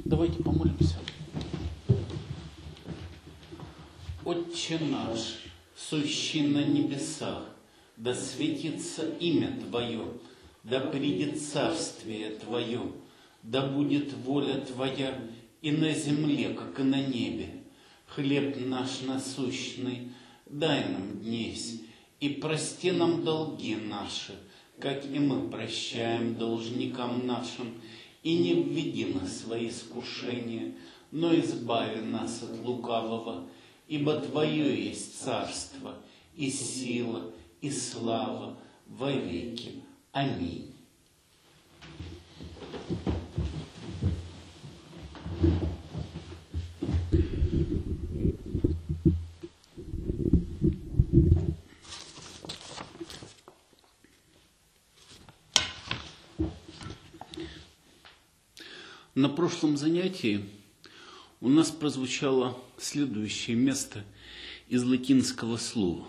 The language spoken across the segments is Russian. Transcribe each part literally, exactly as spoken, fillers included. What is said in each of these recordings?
Давайте помолимся. Отче наш, сущий на небесах, да светится имя Твое, да придет царствие Твое, да будет воля Твоя и на земле, как и на небе. Хлеб наш насущный дай нам днесь, и прости нам долги наши, как и мы прощаем должникам нашим, и не введи нас в свои искушения, но избави нас от лукавого, ибо Твое есть царство, и сила, и слава во веки. Аминь. На прошлом занятии у нас прозвучало следующее место из латинского слова.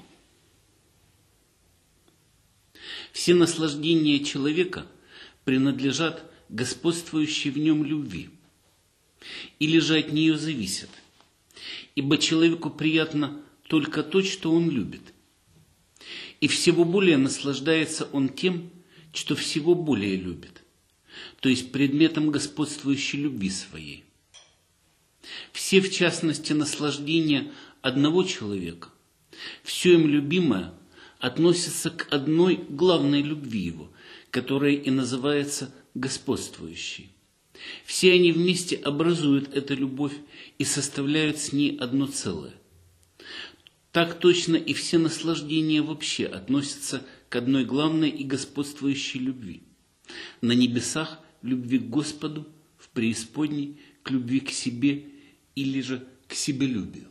Все наслаждения человека принадлежат господствующей в нем любви, или же от нее зависят, ибо человеку приятно только то, что он любит, и всего более наслаждается он тем, что всего более любит, то есть предметом господствующей любви своей. Все, в частности, наслаждения одного человека, все им любимое относится к одной главной любви его, которая и называется господствующей. Все они вместе образуют эту любовь и составляют с ней одно целое. Так точно и все наслаждения вообще относятся к одной главной и господствующей любви. На небесах – любви к Господу, в преисподней – к любви к себе или же к себелюбию.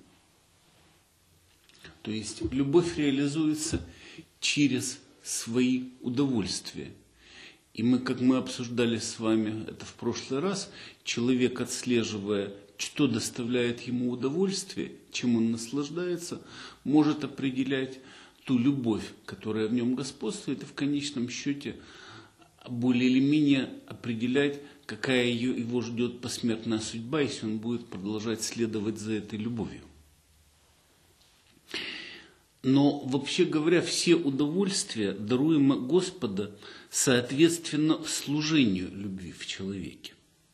То есть любовь реализуется через свои удовольствия. И мы, как мы обсуждали с вами это в прошлый раз, человек, отслеживая, что доставляет ему удовольствие, чем он наслаждается, может определять ту любовь, которая в нем господствует, и в конечном счете более или менее определять, какая ее, его ждет посмертная судьба, если он будет продолжать следовать за этой любовью. Но, вообще говоря, все удовольствия, даруемые Господа, соответственно служению любви в человеке.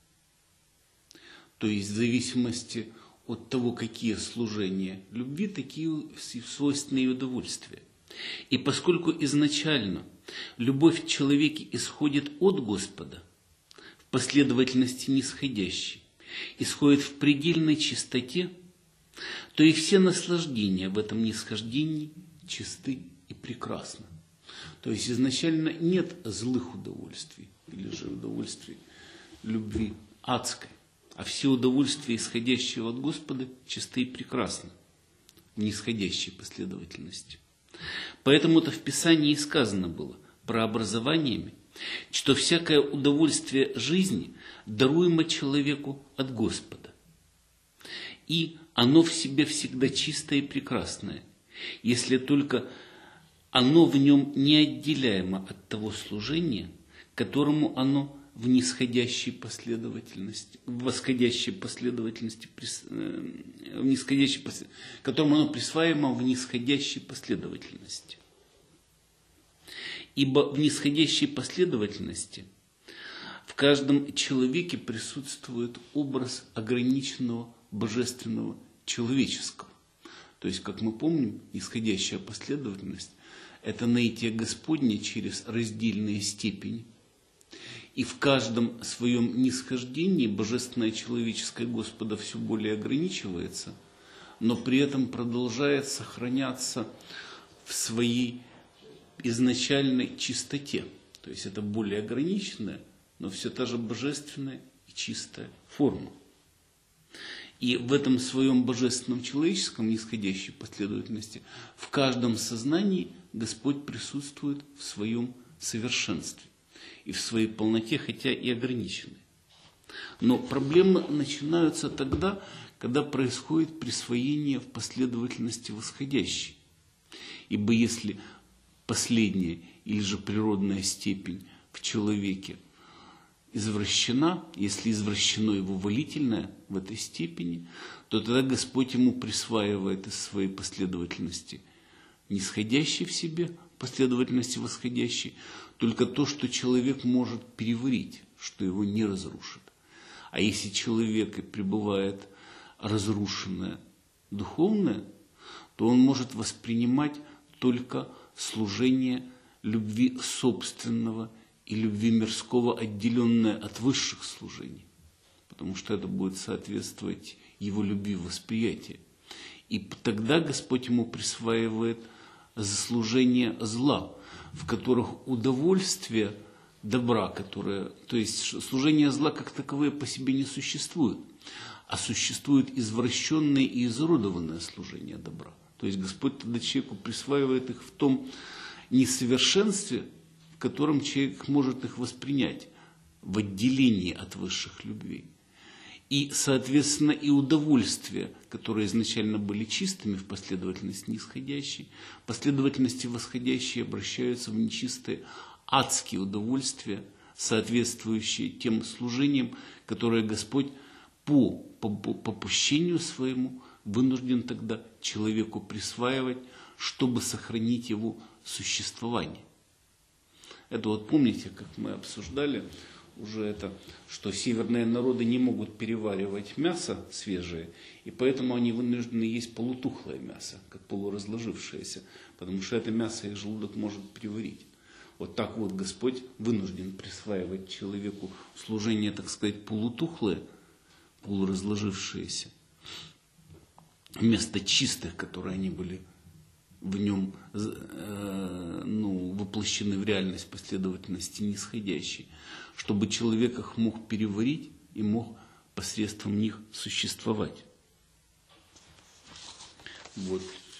То есть в зависимости от того, какие служения любви, такие свойственные удовольствия. И поскольку изначально любовь в человеке исходит от Господа, в последовательности нисходящей, исходит в предельной чистоте, то и все наслаждения в этом нисхождении чисты и прекрасны. То есть изначально нет злых удовольствий, или же удовольствий любви адской, а все удовольствия, исходящие от Господа, чисты и прекрасны в нисходящей последовательности. Поэтому-то в Писании и сказано было про образованиями, что всякое удовольствие жизни даруемо человеку от Господа. И оно в себе всегда чистое и прекрасное, если только оно в нем неотделяемо от того служения, которому оно в нисходящей последовательности, в восходящей последовательности, в нисходящей, которому оно присваиваемо в нисходящей последовательности. Ибо в нисходящей последовательности в каждом человеке присутствует образ ограниченного божественного человеческого. То есть, как мы помним, нисходящая последовательность – это наитие Господне через раздельные степени. И в каждом своем нисхождении божественное человеческое Господа все более ограничивается, но при этом продолжает сохраняться в своей изначальной чистоте. То есть это более ограниченная, но все та же божественная и чистая форма. И в этом своем божественном человеческом нисходящей последовательности в каждом сознании Господь присутствует в своем совершенстве и в своей полноте, хотя и ограниченной. Но проблемы начинаются тогда, когда происходит присвоение в последовательности восходящей. Ибо если последняя или же природная степень в человеке извращена, если извращено его волительное в этой степени, то тогда Господь ему присваивает из своей последовательности нисходящей в себе, последовательности восходящей, только то, что человек может переварить, что его не разрушит. А если человек пребывает разрушенное духовное, то он может воспринимать только служение любви собственного и любви мирского, отделенное от высших служений, потому что это будет соответствовать его любви восприятия. И тогда Господь ему присваивает заслужение зла, в которых удовольствие добра, которое, то есть служение зла как таковое по себе не существует, а существует извращенное и изуродованное служение добра. То есть Господь тогда человеку присваивает их в том несовершенстве, в котором человек может их воспринять, в отделении от высших любвей. И, соответственно, и удовольствия, которые изначально были чистыми в последовательности нисходящей, в последовательности восходящей обращаются в нечистые адские удовольствия, соответствующие тем служениям, которые Господь по попущению своему вынужден тогда человеку присваивать, чтобы сохранить его существование. Это вот помните, как мы обсуждали уже это, что северные народы не могут переваривать мясо свежее, и поэтому они вынуждены есть полутухлое мясо, как полуразложившееся, потому что это мясо их желудок может переварить. Вот так вот Господь вынужден присваивать человеку служение, так сказать, полутухлое, полуразложившееся, вместо чистых, которые они были в нем э, ну, воплощены в реальность последовательности нисходящей, чтобы человек их мог переварить и мог посредством них существовать. Вот.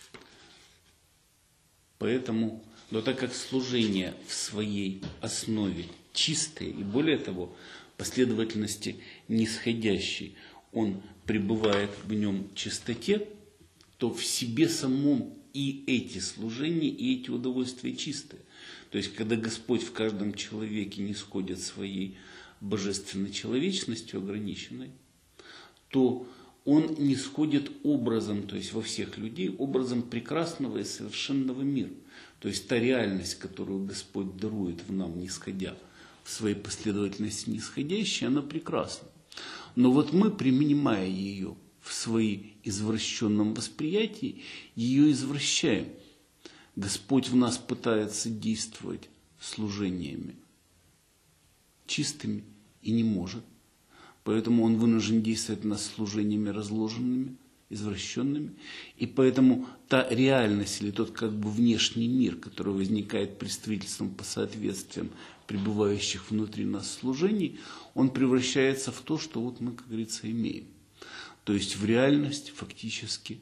Поэтому, но так как служение в своей основе чистое, и более того, последовательности нисходящей, он пребывает в нем чистоте, то в себе самом и эти служения, и эти удовольствия чистые. То есть, когда Господь в каждом человеке нисходит своей божественной человечностью ограниченной, то Он нисходит образом, то есть во всех людей, образом прекрасного и совершенного мира. То есть та реальность, которую Господь дарует в нам, нисходя в своей последовательности нисходящей, она прекрасна. Но вот мы, применяя ее в свои извращенном восприятии, ее извращаем. Господь в нас пытается действовать служениями чистыми и не может. Поэтому Он вынужден действовать нас служениями разложенными, извращенными. И поэтому та реальность или тот как бы внешний мир, который возникает представительством по соответствиям пребывающих внутри нас служений, он превращается в то, что вот мы, как говорится, имеем. То есть в реальность фактически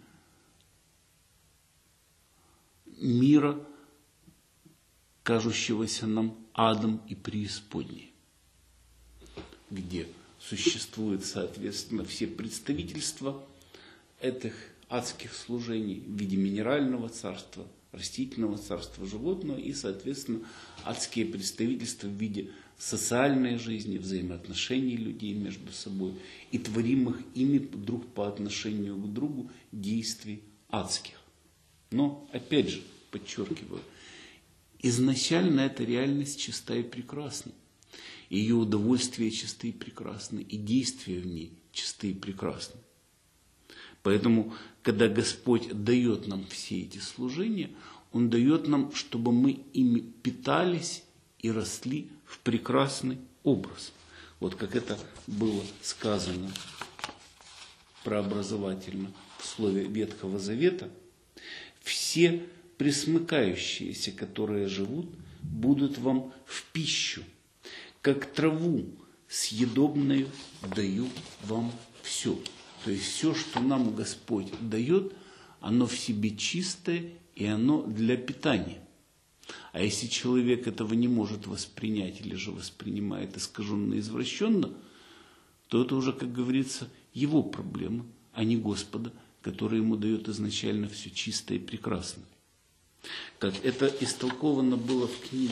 мира, кажущегося нам адом и преисподней, где существуют, соответственно, все представительства этих адских служений в виде минерального царства, растительного царства, животного и, соответственно, адские представительства в виде социальной жизни, взаимоотношений людей между собой и творимых ими друг по отношению к другу действий адских. Но, опять же, подчеркиваю, изначально эта реальность чиста и прекрасна. Ее удовольствия чисты и прекрасны, и действия в ней чисты и прекрасны. Поэтому, когда Господь дает нам все эти служения, Он дает нам, чтобы мы ими питались и росли в прекрасный образ. Вот как это было сказано прообразовательно в слове Ветхого Завета. Все пресмыкающиеся, которые живут, будут вам в пищу, как траву съедобную даю вам все. То есть все, что нам Господь дает, оно в себе чистое и оно для питания. А если человек этого не может воспринять или же воспринимает искаженно и извращенно, то это уже, как говорится, его проблема, а не Господа, который ему дает изначально все чистое и прекрасное. Как это истолковано было в книге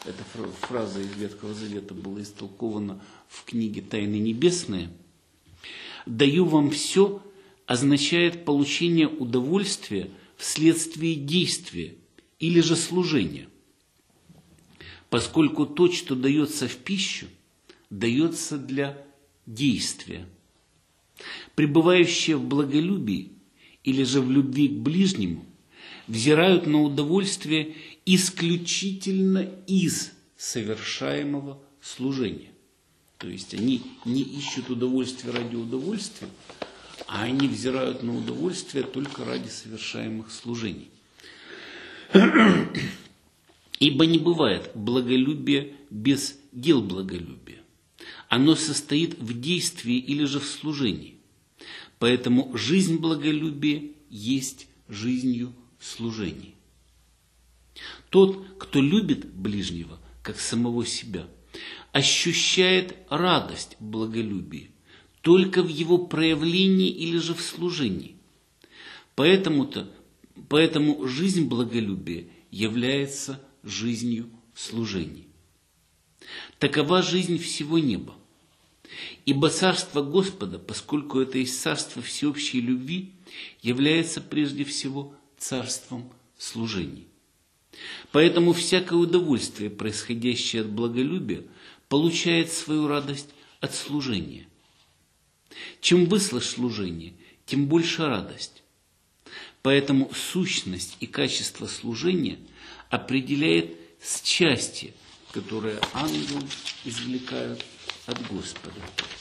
эта фраза из Ветхого Завета была истолкована в книге «Тайны небесные», «даю вам все» означает получение удовольствия вследствие действия или же служения, поскольку то, что дается в пищу, дается для действия. Пребывающие в благолюбии или же в любви к ближнему взирают на удовольствие исключительно из совершаемого служения. То есть они не ищут удовольствия ради удовольствия, а они взирают на удовольствие только ради совершаемых служений. Ибо не бывает благолюбия без дел благолюбия. Оно состоит в действии или же в служении. Поэтому жизнь благолюбия есть жизнью служений. Тот, кто любит ближнего, как самого себя, ощущает радость благолюбия только в его проявлении или же в служении. Поэтому-то, поэтому жизнь благолюбия является жизнью служений. Такова жизнь всего неба. Ибо царство Господа, поскольку это есть царство всеобщей любви, является прежде всего царством служений. Поэтому всякое удовольствие, происходящее от благолюбия, получает свою радость от служения. Чем выше служение, тем больше радость. Поэтому сущность и качество служения определяет счастье, которое ангелы извлекают от Господа.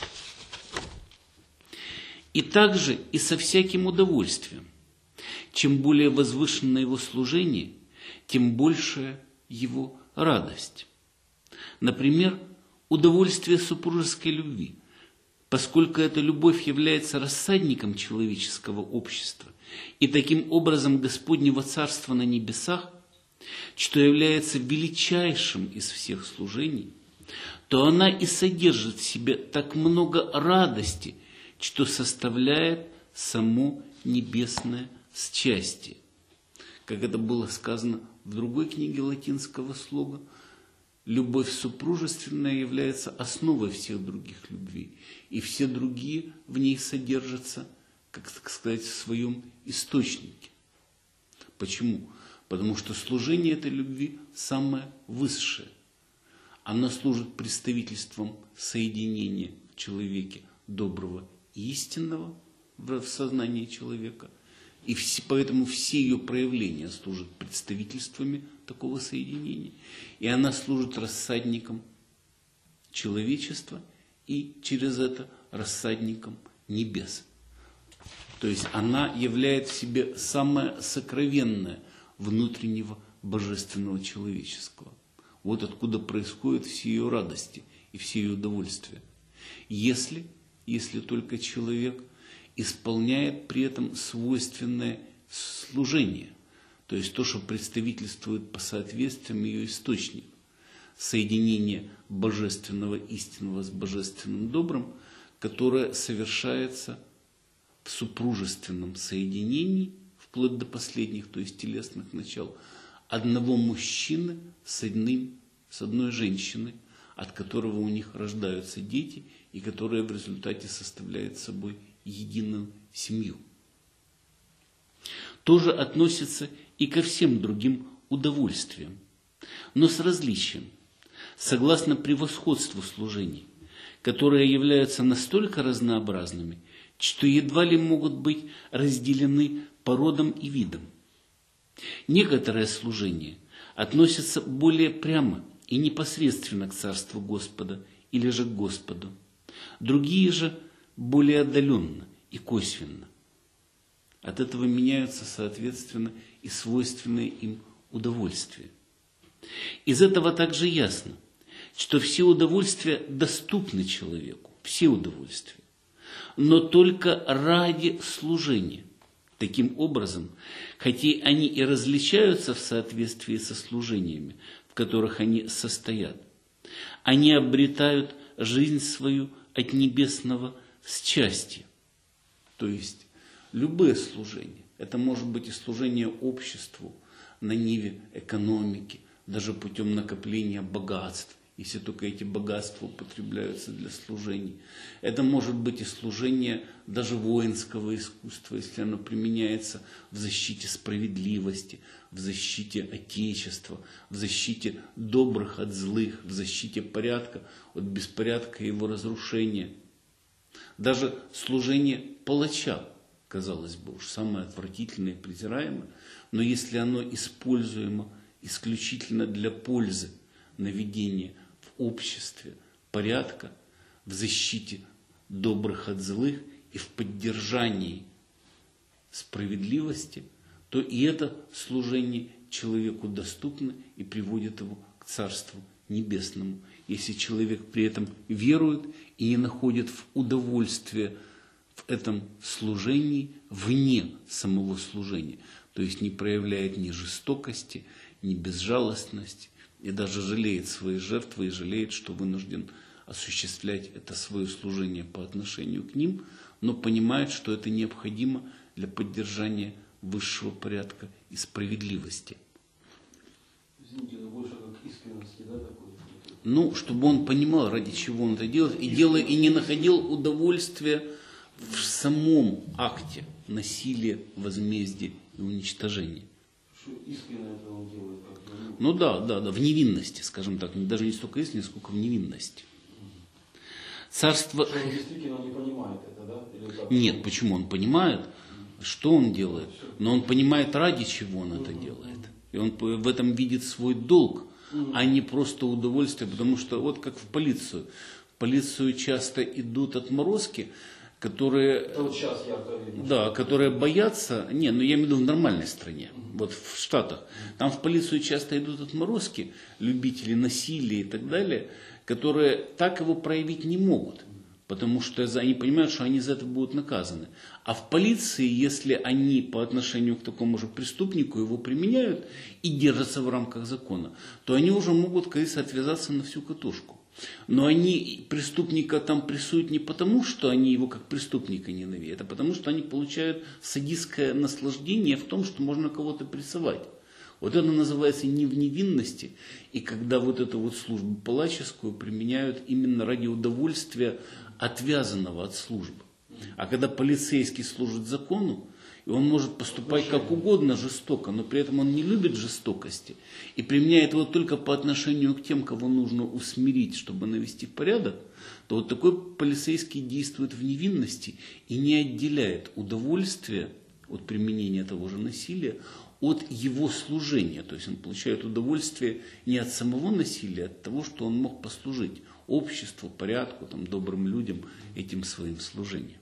И также и со всяким удовольствием. Чем более возвышенное его служение, тем большая его радость. Например, удовольствие супружеской любви, поскольку эта любовь является рассадником человеческого общества и таким образом Господнего Царства на небесах, что является величайшим из всех служений, то она и содержит в себе так много радости, что составляет само небесное счастье. Как это было сказано в другой книге латинского слога, любовь супружественная является основой всех других любвей, и все другие в ней содержатся, как сказать, в своем источнике. Почему? Потому что служение этой любви самое высшее. Оно служит представительством соединения в человеке доброго и истинного в сознании человека, и поэтому все ее проявления служат представительствами такого соединения, и она служит рассадником человечества и через это рассадником небес. То есть она является в себе самое сокровенное внутреннего божественного человеческого. Вот откуда происходят все ее радости и все ее удовольствия. Если, если только человек исполняет при этом свойственное служение, то есть то, что представительствует по соответствиям ее источнику, соединение божественного истинного с божественным добрым, которое совершается в супружественном соединении, вплоть до последних, то есть телесных начал, одного мужчины с, одним, с одной женщиной, от которого у них рождаются дети, и которая в результате составляет собой единую семью. Тоже относится и ко всем другим удовольствиям, но с различием, согласно превосходству служений, которые являются настолько разнообразными, что едва ли могут быть разделены по родам и видам. Некоторые служения относятся более прямо и непосредственно к Царству Господа или же к Господу, другие же более отдаленно и косвенно. От этого меняются, соответственно, и свойственные им удовольствия. Из этого также ясно, что все удовольствия доступны человеку, все удовольствия, но только ради служения. Таким образом, хотя они и различаются в соответствии со служениями, в которых они состоят, они обретают жизнь свою от небесного счастья. То есть любые служения, это может быть и служение обществу на ниве экономики, даже путем накопления богатств, если только эти богатства употребляются для служения. Это может быть и служение даже воинского искусства, если оно применяется в защите справедливости, в защите Отечества, в защите добрых от злых, в защите порядка от беспорядка и его разрушения. Даже служение палача, казалось бы, уж самое отвратительное и презираемое, но если оно используемо исключительно для пользы, наведения в обществе порядка, в защите добрых от злых и в поддержании справедливости, то и это служение человеку доступно и приводит его к Царству Небесному. Если человек при этом верует и не находит в удовольствие в этом служении вне самого служения, то есть не проявляет ни жестокости, ни безжалостности, и даже жалеет свои жертвы и жалеет, что вынужден осуществлять это свое служение по отношению к ним, но понимает, что это необходимо для поддержания высшего порядка и справедливости. Извините, но больше как искренности, да, такой? Ну, чтобы он понимал, ради чего он это делает, и, делает, и не находил удовольствия в самом акте насилия, возмездия и уничтожения. Что искренне это он делает? Как ну да, да, да, в невинности, скажем так, даже не столько искренне, сколько в невинности. Царство... Что он действительно не понимает это, да? Или как? Нет, почему? Он понимает, что он делает, но он понимает, ради чего он это делает. И он в этом видит свой долг, а не просто удовольствие, потому что вот как в полицию. В полицию часто идут отморозки, которые, это вот сейчас ярко видно, да, которые боятся, не, ну я имею в виду в нормальной стране, вот в Штатах, там в полицию часто идут отморозки, любители насилия и так далее, которые так его проявить не могут, потому что они понимают, что они за это будут наказаны. А в полиции, если они по отношению к такому же преступнику его применяют и держатся в рамках закона, то они уже могут, кажется, отвязаться на всю катушку. Но они преступника там прессуют не потому, что они его как преступника ненавидят, а потому, что они получают садистское наслаждение в том, что можно кого-то прессовать. Вот это называется не в невинности, и когда вот эту вот службу палаческую применяют именно ради удовольствия отвязанного от службы. А когда полицейский служит закону, и он может поступать как угодно жестоко, но при этом он не любит жестокости и применяет его только по отношению к тем, кого нужно усмирить, чтобы навести порядок, то вот такой полицейский действует в невинности и не отделяет удовольствие от применения того же насилия от его служения. То есть он получает удовольствие не от самого насилия, а от того, что он мог послужить обществу, порядку, там, добрым людям этим своим служением.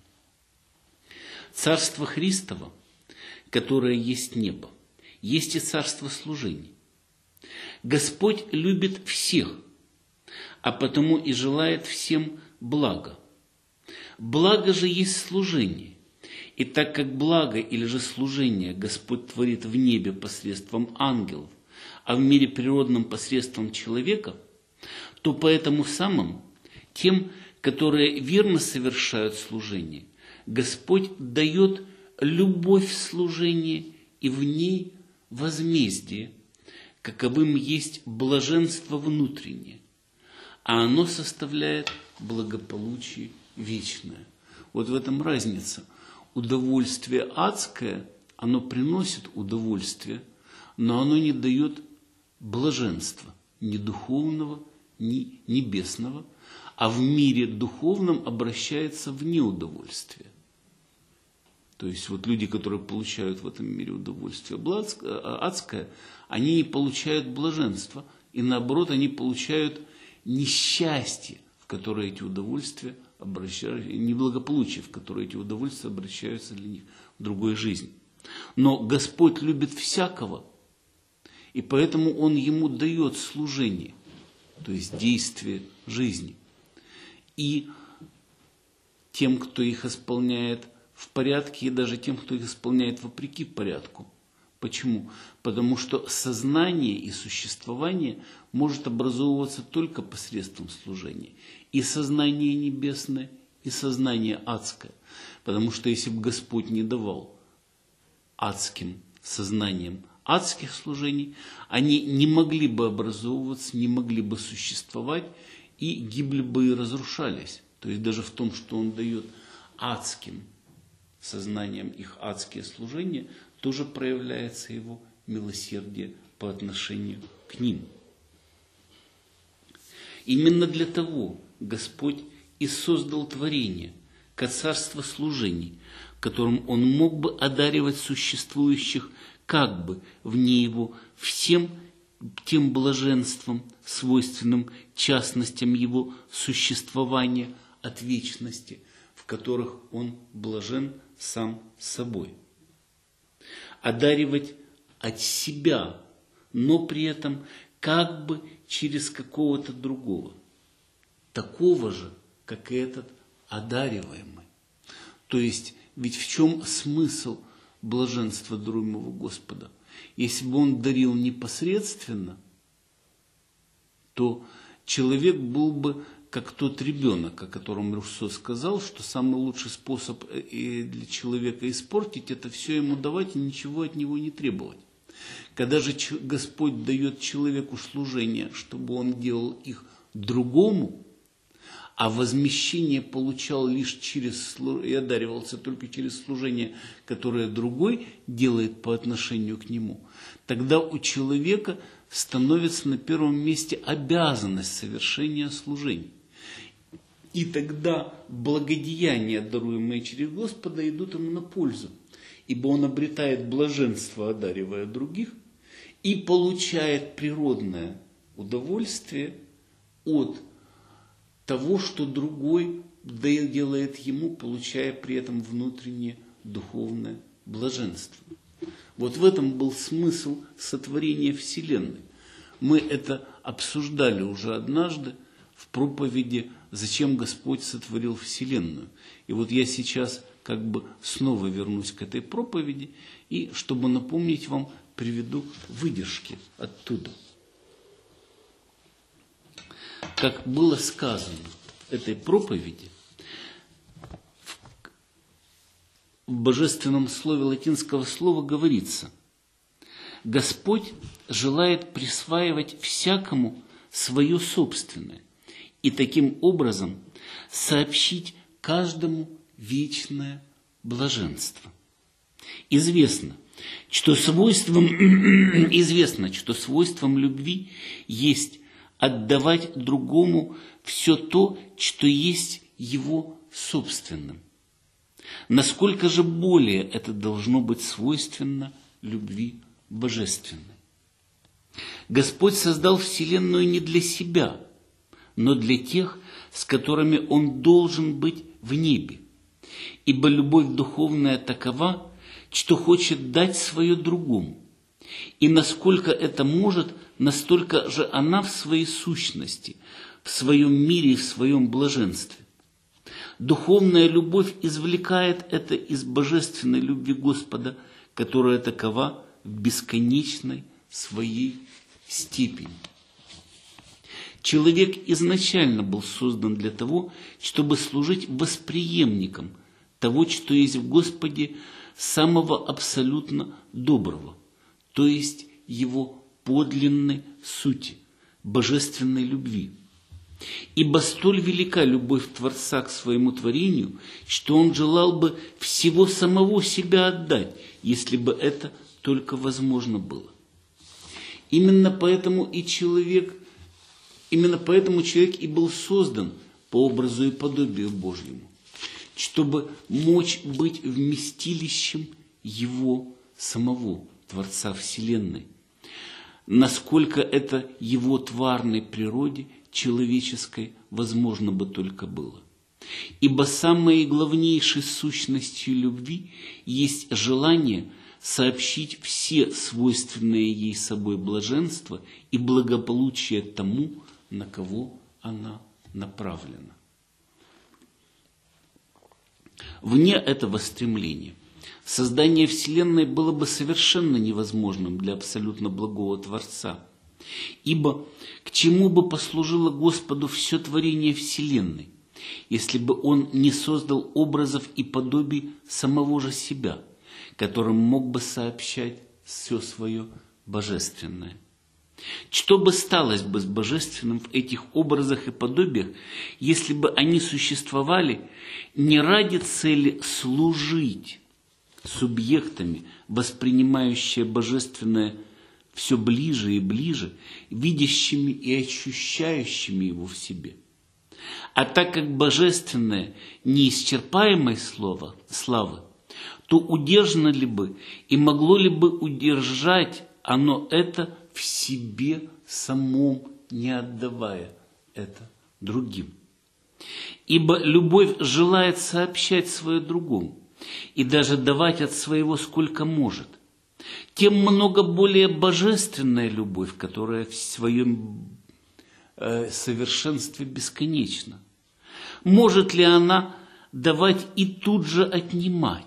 Царство Христово, которое есть небо, есть и царство служений. Господь любит всех, а потому и желает всем блага. Благо же есть служение. И так как благо или же служение Господь творит в небе посредством ангелов, а в мире природном посредством человека, то поэтому самым тем, которые верно совершают служение, Господь дает любовь в служении и в ней возмездие, каковым есть блаженство внутреннее, а оно составляет благополучие вечное. Вот в этом разница. Удовольствие адское, оно приносит удовольствие, но оно не дает блаженства, ни духовного, ни небесного, а в мире духовном обращается в неудовольствие. То есть вот люди, которые получают в этом мире удовольствие адское, они не получают блаженства, и наоборот, они получают несчастье, в которое эти удовольствия обращаются, неблагополучие, в которое эти удовольствия обращаются для них в другой жизни. Но Господь любит всякого, и поэтому Он ему дает служение, то есть действие жизни. И тем, кто их исполняет в порядке, и даже тем, кто их исполняет вопреки порядку. Почему? Потому что сознание и существование может образовываться только посредством служения. И сознание небесное, и сознание адское. Потому что если бы Господь не давал адским сознанием адских служений, они не могли бы образовываться, не могли бы существовать и гибли бы и разрушались. То есть даже в том, что он дает адским сознанием их адские служения, тоже проявляется его милосердие по отношению к ним. Именно для того Господь и создал творение, как царство служений, которым Он мог бы одаривать существующих как бы вне Его всем тем блаженством, свойственным частностям Его существования от вечности, в которых Он блажен сам собой. Одаривать от себя, но при этом как бы через какого-то другого, такого же, как и этот одариваемый. То есть, ведь в чем смысл блаженства даруемого Господа? Если бы он дарил непосредственно, то человек был бы как тот ребенок, о котором Руссо сказал, что самый лучший способ для человека испортить – это все ему давать и ничего от него не требовать. Когда же Господь дает человеку служение, чтобы он делал их другому, а возмещение получал лишь через и одаривался только через служение, которое другой делает по отношению к нему, тогда у человека становится на первом месте обязанность совершения служений. И тогда благодеяния, даруемые через Господа, идут ему на пользу, ибо он обретает блаженство, одаривая других, и получает природное удовольствие от того, что другой делает ему, получая при этом внутреннее духовное блаженство. Вот в этом был смысл сотворения Вселенной. Мы это обсуждали уже однажды в проповеди «Зачем Господь сотворил Вселенную?». И вот я сейчас как бы снова вернусь к этой проповеди и, чтобы напомнить вам, приведу выдержки оттуда. Как было сказано в этой проповеди, в божественном слове латинского слова говорится: Господь желает присваивать всякому свое собственное и таким образом сообщить каждому вечное блаженство. Известно, что свойством, известно, что свойством любви есть отдавать другому все то, что есть его собственным. Насколько же более это должно быть свойственно любви божественной? Господь создал Вселенную не для себя, но для тех, с которыми Он должен быть в небе. Ибо любовь духовная такова, что хочет дать свое другому. И насколько это может, настолько же она в своей сущности, в своем мире и в своем блаженстве. Духовная любовь извлекает это из божественной любви Господа, которая такова в бесконечной своей степени. Человек изначально был создан для того, чтобы служить восприемником того, что есть в Господе самого абсолютно доброго, то есть его подлинной сути, божественной любви. Ибо столь велика любовь Творца к своему творению, что Он желал бы всего самого себя отдать, если бы это только возможно было. Именно поэтому и человек, именно поэтому человек и был создан по образу и подобию Божьему, чтобы мочь быть вместилищем Его самого, Творца Вселенной, насколько это Его тварной природе человеческой возможно бы только было. Ибо самой главнейшей сущностью любви есть желание сообщить все свойственные ей собой блаженства и благополучие тому, на кого она направлена. Вне этого стремления создание Вселенной было бы совершенно невозможным для абсолютно благого Творца. Ибо к чему бы послужило Господу все творение Вселенной, если бы Он не создал образов и подобий самого же себя, которым мог бы сообщать все свое божественное. Что бы сталось бы с божественным в этих образах и подобиях, если бы они существовали не ради цели служить субъектами, воспринимающие божественное все ближе и ближе, видящими и ощущающими его в себе. А так как божественное неисчерпаемой слова, славы, то удержано ли бы и могло ли бы удержать оно это в себе самом, не отдавая это другим? Ибо любовь желает сообщать свое другому и даже давать от своего сколько может. Тем много более божественная любовь, которая в своем э, совершенстве бесконечна. Может ли она давать и тут же отнимать?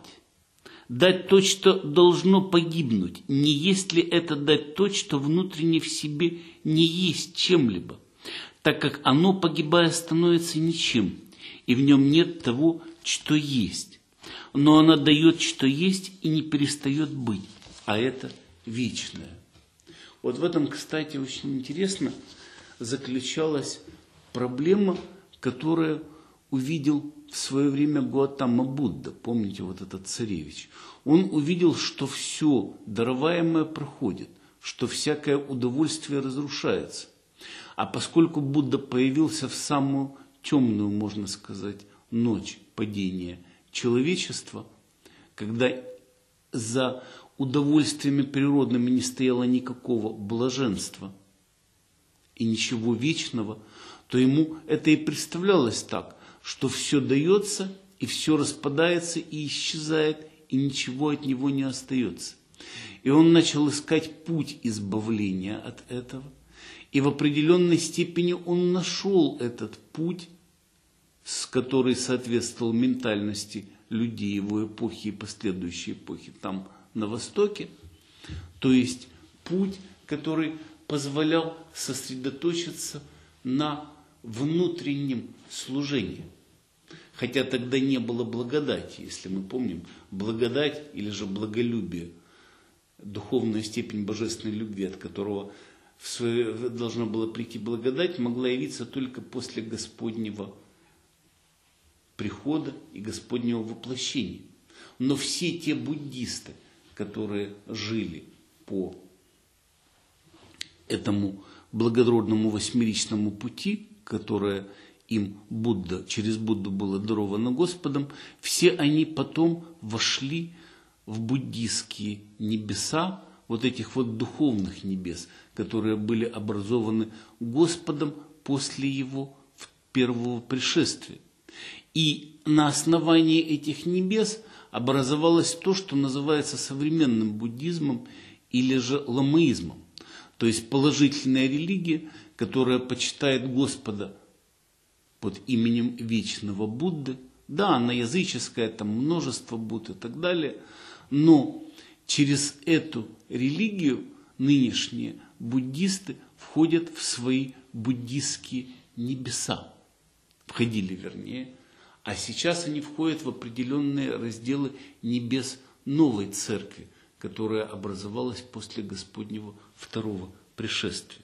Дать то, что должно погибнуть, не есть ли это дать то, что внутренне в себе не есть чем-либо, так как оно, погибая, становится ничем, и в нем нет того, что есть. Но она дает, что есть, и не перестает быть, а это вечное. Вот в этом, кстати, очень интересно заключалась проблема, которая увидел в свое время Гаутама Будда, помните, вот этот царевич. Он увидел, что все дароваемое проходит, что всякое удовольствие разрушается. А поскольку Будда появился в самую темную, можно сказать, ночь падения человечества, когда за удовольствиями природными не стояло никакого блаженства и ничего вечного, то ему это и представлялось так, что все дается, и все распадается, и исчезает, и ничего от него не остается. И он начал искать путь избавления от этого, и в определенной степени он нашел этот путь, с который соответствовал ментальности людей его эпохи и последующей эпохи там на Востоке, то есть путь, который позволял сосредоточиться на внутреннем служении. Хотя тогда не было благодати, если мы помним, благодать или же благолюбие, духовная степень божественной любви, от которого в свое, должна была прийти благодать, могла явиться только после Господнего прихода и Господнего воплощения. Но все те буддисты, которые жили по этому благородному восьмеричному пути, которое им Будда, через Будду было даровано Господом, все они потом вошли в буддийские небеса, вот этих вот духовных небес, которые были образованы Господом после Его первого пришествия. И на основании этих небес образовалось то, что называется современным буддизмом или же ламаизмом. То есть положительная религия, которая почитает Господа под именем вечного Будды. Да, она языческая, там множество Будд и так далее, но через эту религию нынешние буддисты входят в свои буддистские небеса. Входили, вернее. А сейчас они входят в определенные разделы небес новой церкви, которая образовалась после Господнего второго пришествия.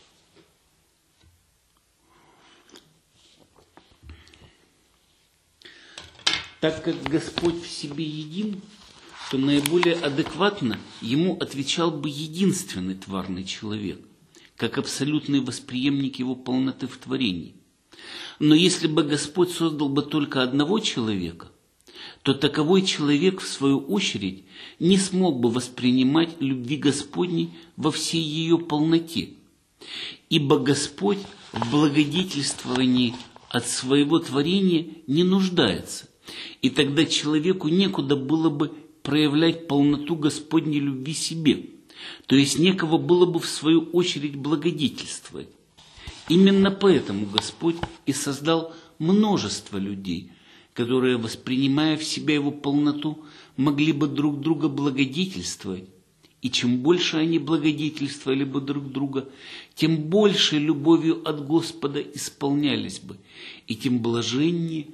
Так как Господь в себе един, то наиболее адекватно ему отвечал бы единственный тварный человек, как абсолютный восприемник его полноты в творении. Но если бы Господь создал бы только одного человека, то таковой человек, в свою очередь, не смог бы воспринимать любви Господней во всей ее полноте, ибо Господь в благодетельствовании от своего творения не нуждается, и тогда человеку некуда было бы проявлять полноту Господней любви себе, то есть некого было бы в свою очередь благодетельствовать. Именно поэтому Господь и создал множество людей, которые, воспринимая в себя Его полноту, могли бы друг друга благодетельствовать. И чем больше они благодетельствовали бы друг друга, тем больше любовью от Господа исполнялись бы, и тем блаженнее,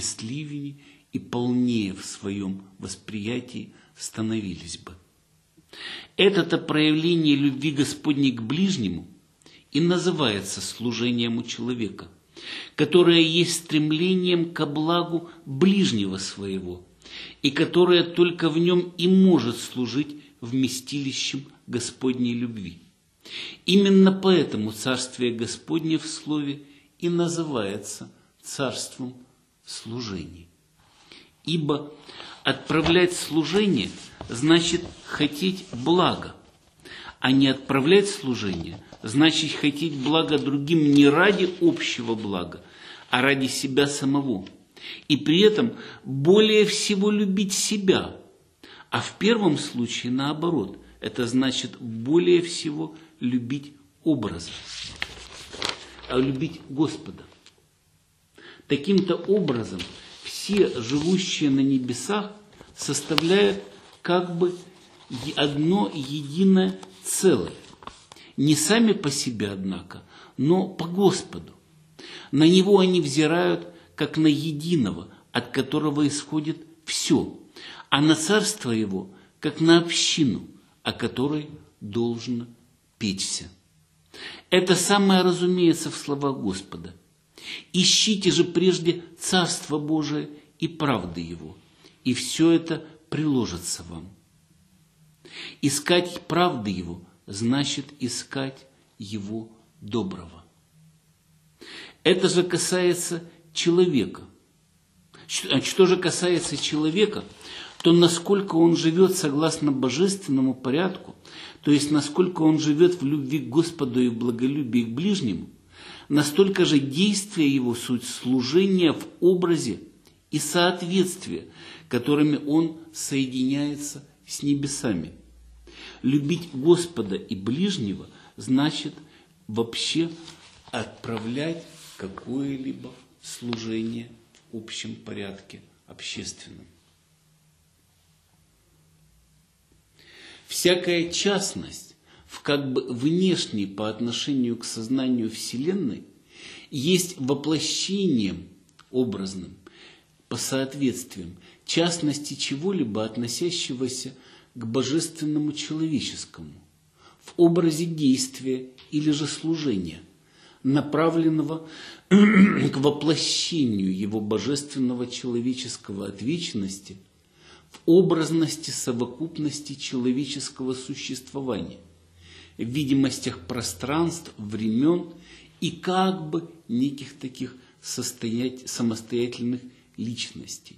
счастливее и полнее в своем восприятии становились бы. Это-то проявление любви Господней к ближнему и называется служением у человека, которое есть стремлением ко благу ближнего своего, и которое только в нем и может служить вместилищем Господней любви. Именно поэтому Царствие Господне в Слове и называется Царством служения. Ибо отправлять служение значит хотеть блага, а не отправлять служение значит хотеть блага другим не ради общего блага, а ради себя самого. И при этом более всего любить себя. А в первом случае наоборот. Это значит более всего любить образы, а любить Господа. Таким-то образом все живущие на небесах составляют как бы одно единое целое. Не сами по себе, однако, но по Господу. На Него они взирают, как на единого, от которого исходит все, а на Царство Его, как на общину, о которой должно печься. Это самое разумеется в словах Господа. «Ищите же прежде Царство Божие и правды Его, и все это приложится вам». Искать правды Его значит искать Его доброго. Это же касается человека. Что же касается человека, то насколько он живет согласно божественному порядку, то есть насколько он живет в любви к Господу и в благолюбии к ближнему, настолько же действие его суть служения в образе и соответствие, которыми он соединяется с небесами. Любить Господа и ближнего значит вообще отправлять какое-либо служение в общем порядке общественном. Всякая частность, в как бы внешней по отношению к сознанию Вселенной, есть воплощением образным, по соответствиям, частности чего-либо, относящегося к божественному человеческому, в образе действия или же служения, направленного к воплощению его божественного человеческого от вечности, в образности совокупности человеческого существования, в видимостях пространств, времен и как бы неких таких самостоятельных личностей.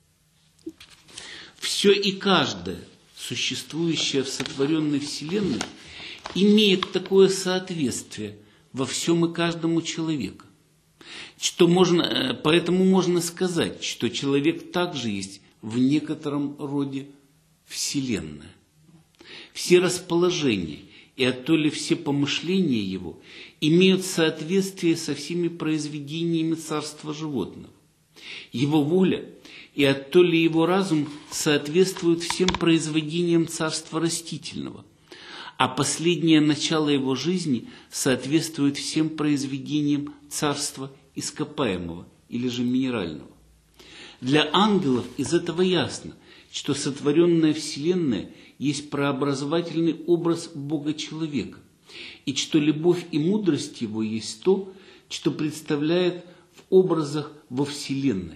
Все и каждое, существующее в сотворенной Вселенной, имеет такое соответствие во всем и каждом у человека. Что можно, поэтому можно сказать, что человек также есть в некотором роде Вселенная. Все расположения и оттоле все помышления его имеют соответствие со всеми произведениями царства животного. Его воля и оттоле его разум соответствуют всем произведениям царства растительного, а последнее начало его жизни соответствует всем произведениям царства ископаемого или же минерального. Для ангелов из этого ясно, что сотворенная Вселенная есть прообразовательный образ Бога-человека, и что любовь и мудрость его есть то, что представляет в образах во Вселенной.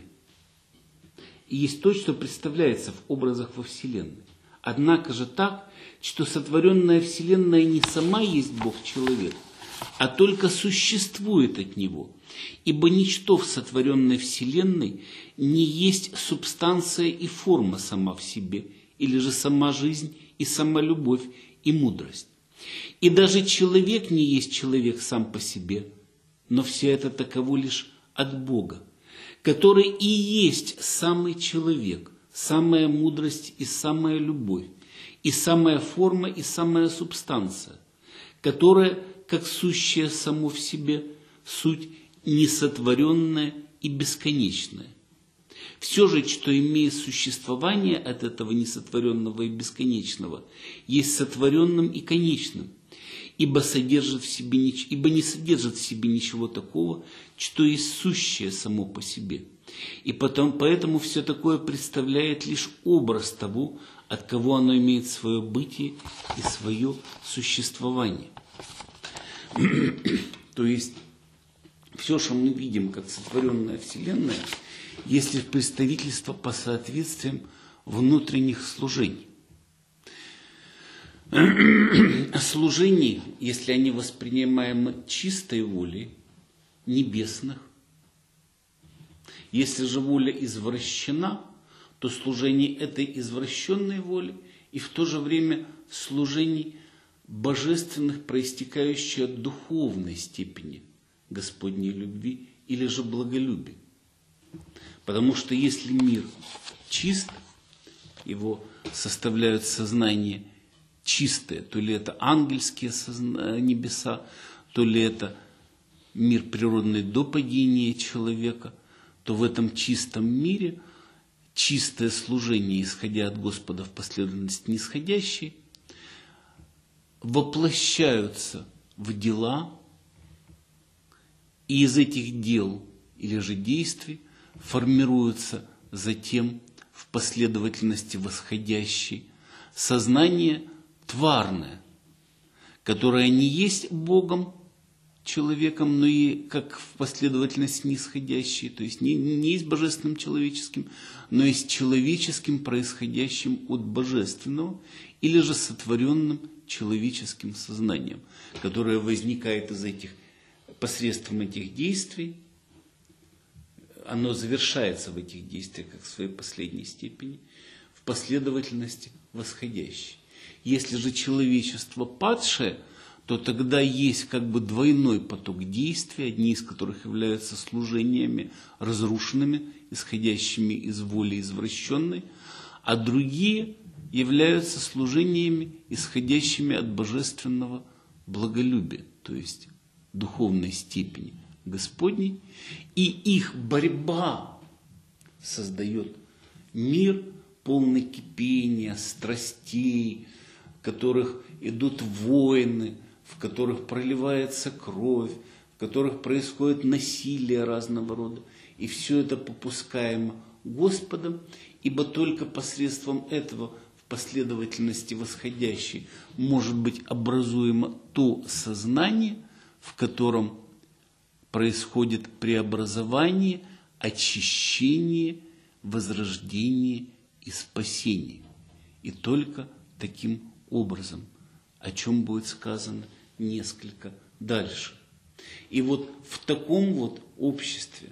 И есть то, что представляется в образах во Вселенной. Однако же так, что сотворенная Вселенная не сама есть Бог-человек, а только существует от Него, ибо ничто в сотворенной Вселенной не есть субстанция и форма сама в себе, или же сама жизнь и сама любовь и мудрость. И даже человек не есть человек сам по себе, но все это таково лишь от Бога, который и есть самый человек, самая мудрость и самая любовь, и самая форма и самая субстанция, которая, как сущая само в себе, суть несотворенная и бесконечная. Все же, что имеет существование от этого несотворенного и бесконечного, есть сотворенным и конечным, ибо, содержит в себе, ибо не содержит в себе ничего такого, что есть сущее само по себе. И потом, поэтому все такое представляет лишь образ того, от кого оно имеет свое бытие и свое существование. То есть все, что мы видим как сотворенная Вселенная, есть лишь представительство по соответствиям внутренних служений. Служений, если они воспринимаемы чистой волей небесных, если же воля извращена, то служение этой извращенной воли и в то же время служений божественных, проистекающих от духовной степени Господней любви или же благолюбия. Потому что если мир чист, его составляют сознание чистое, то ли это ангельские небеса, то ли это мир природный до падения человека, то в этом чистом мире чистое служение, исходя от Господа в последовательности нисходящей, воплощаются в дела, и из этих дел или же действий формируется затем в последовательности восходящей сознание тварное, которое не есть Богом, человеком, но и как в последовательности нисходящей, то есть не, не есть божественным человеческим, но есть человеческим, происходящим от божественного, или же сотворенным человеческим сознанием, которое возникает из этих, посредством этих действий, оно завершается в этих действиях, как в своей последней степени, в последовательности восходящей. Если же человечество падшее, то тогда есть как бы двойной поток действий, одни из которых являются служениями разрушенными, исходящими из воли извращенной, а другие являются служениями, исходящими от божественного благолюбия, то есть духовной степени Господней, и их борьба создает мир, полный кипения, страстей, в которых идут войны, в которых проливается кровь, в которых происходит насилие разного рода. И все это попускаемо Господом, ибо только посредством этого в последовательности восходящей может быть образуемо то сознание, в котором происходит преобразование, очищение, возрождение и спасение. И только таким образом, о чем будет сказано несколько дальше. И вот в таком вот обществе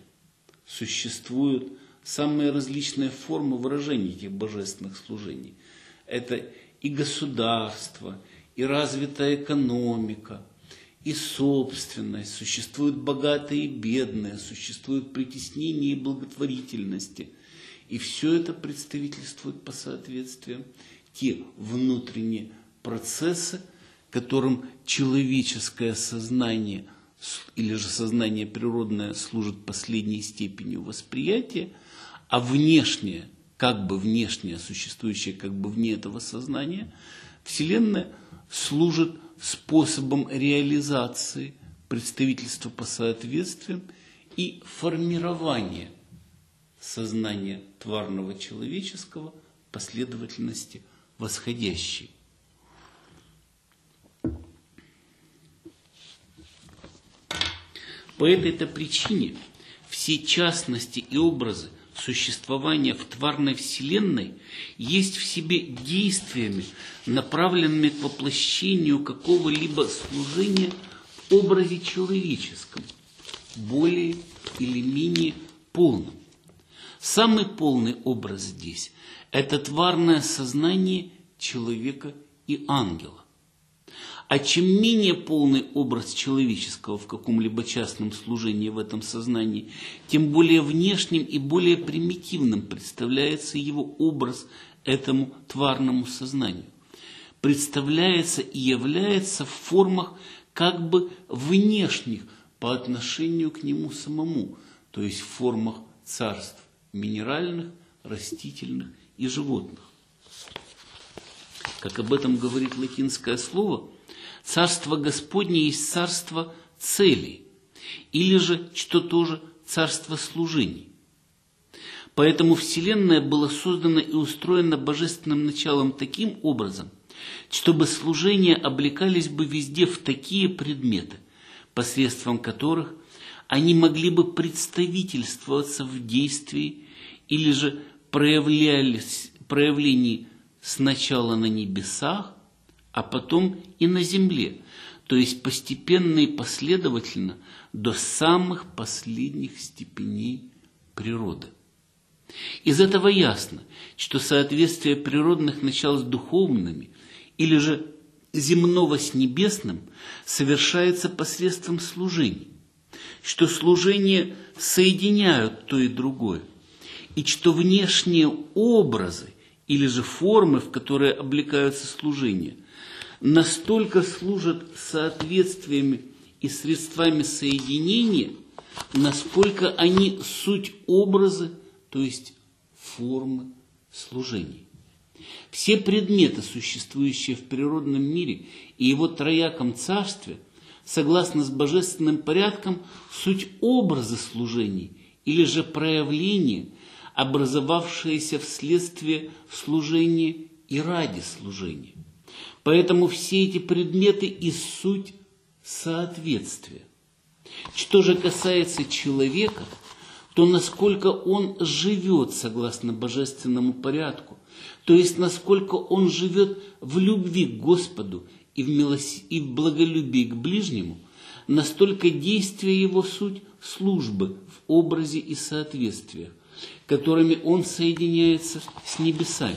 существуют самые различные формы выражения этих божественных служений. Это и государство, и развитая экономика, и собственность, существуют богатые и бедные, существуют притеснения и благотворительности. И все это представительствует по соответствиям те внутренние процессы, которым человеческое сознание или же сознание природное служит последней степенью восприятия, а внешнее, как бы внешнее, существующее как бы вне этого сознания, Вселенная служит способом реализации представительства по соответствиям и формирования сознания тварного человеческого последовательности восходящей. По этой-то причине все частности и образы существования в тварной вселенной есть в себе действиями, направленными к воплощению какого-либо служения в образе человеческом, более или менее полном. Самый полный образ здесь – это тварное сознание человека и ангела. А чем менее полный образ человеческого в каком-либо частном служении в этом сознании, тем более внешним и более примитивным представляется его образ этому тварному сознанию. Представляется и является в формах как бы внешних по отношению к нему самому, то есть в формах царств минеральных, растительных и животных. Как об этом говорит латинское слово, царство Господне есть царство целей, или же, что тоже, царство служений. Поэтому Вселенная была создана и устроена божественным началом таким образом, чтобы служения облекались бы везде в такие предметы, посредством которых они могли бы представительствоваться в действии или же проявлялись, проявлении сначала на небесах, а потом и на земле, то есть постепенно и последовательно до самых последних степеней природы. Из этого ясно, что соответствие природных начал с духовными или же земного с небесным совершается посредством служений, что служения соединяют то и другое, и что внешние образы или же формы, в которые облекаются служения, настолько служат соответствиями и средствами соединения, насколько они суть образы, то есть формы служений. Все предметы, существующие в природном мире и его трояком царстве, согласно с божественным порядком, суть образы служений или же проявления, образовавшиеся вследствие служения и ради служения. Поэтому все эти предметы и суть соответствия. Что же касается человека, то насколько он живет согласно божественному порядку, то есть насколько он живет в любви к Господу и в, милос... и в благолюбии к ближнему, настолько действие его суть службы в образе и соответствиях, которыми он соединяется с небесами.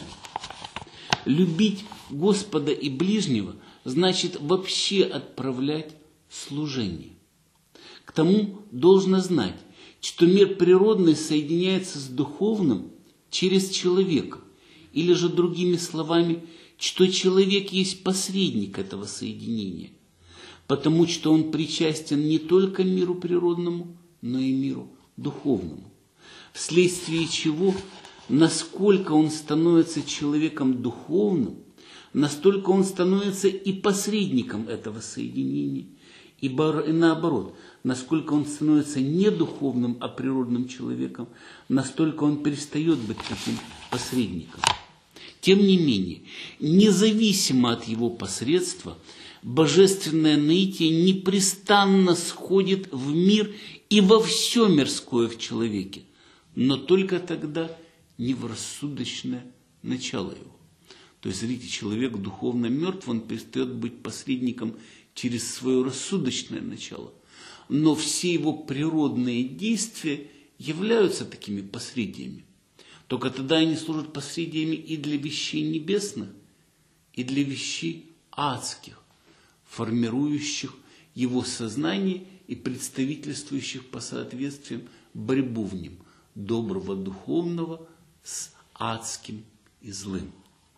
Любить Господа и ближнего значит вообще отправлять служение. К тому должно знать, что мир природный соединяется с духовным через человека, или же другими словами, что человек есть посредник этого соединения, потому что он причастен не только миру природному, но и миру духовному, вследствие чего, насколько он становится человеком духовным, настолько он становится и посредником этого соединения, и наоборот, насколько он становится не духовным, а природным человеком, настолько он перестает быть таким посредником. Тем не менее, независимо от его посредства, божественное наитие непрестанно сходит в мир и во все мирское в человеке, но только тогда не в рассудочное начало его. То есть, смотрите, человек духовно мертв, он перестает быть посредником через свое рассудочное начало. Но все его природные действия являются такими посредиями. Только тогда они служат посредиями и для вещей небесных, и для вещей адских, формирующих его сознание и представительствующих по соответствиям борьбу в нем доброго духовного с адским и злым.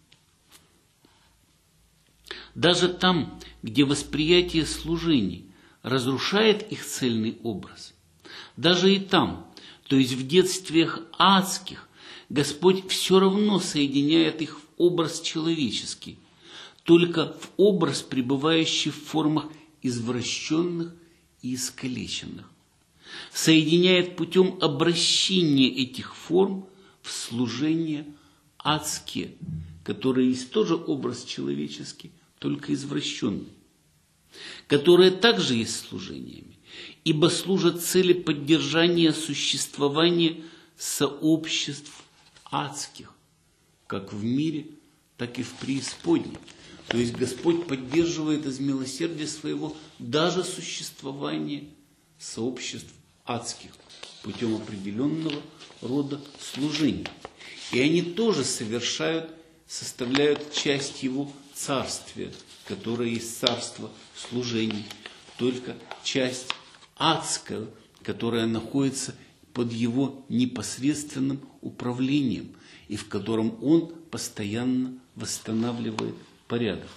Даже там, где восприятие служений разрушает их цельный образ, даже и там, то есть в детствиях адских, Господь все равно соединяет их в образ человеческий, только в образ, пребывающий в формах извращенных и искалеченных. Соединяет путем обращения этих форм в служение адские, которые есть тоже образ человеческий, только извращенный, которые также есть служениями, ибо служат цели поддержания существования сообществ адских, как в мире, так и в преисподней. То есть Господь поддерживает из милосердия своего даже существование сообществ адских путем определенного рода служений. И они тоже совершают, составляют часть его царствия, которое есть царство служений, только часть адская, которая находится под его непосредственным управлением и в котором он постоянно восстанавливает порядок.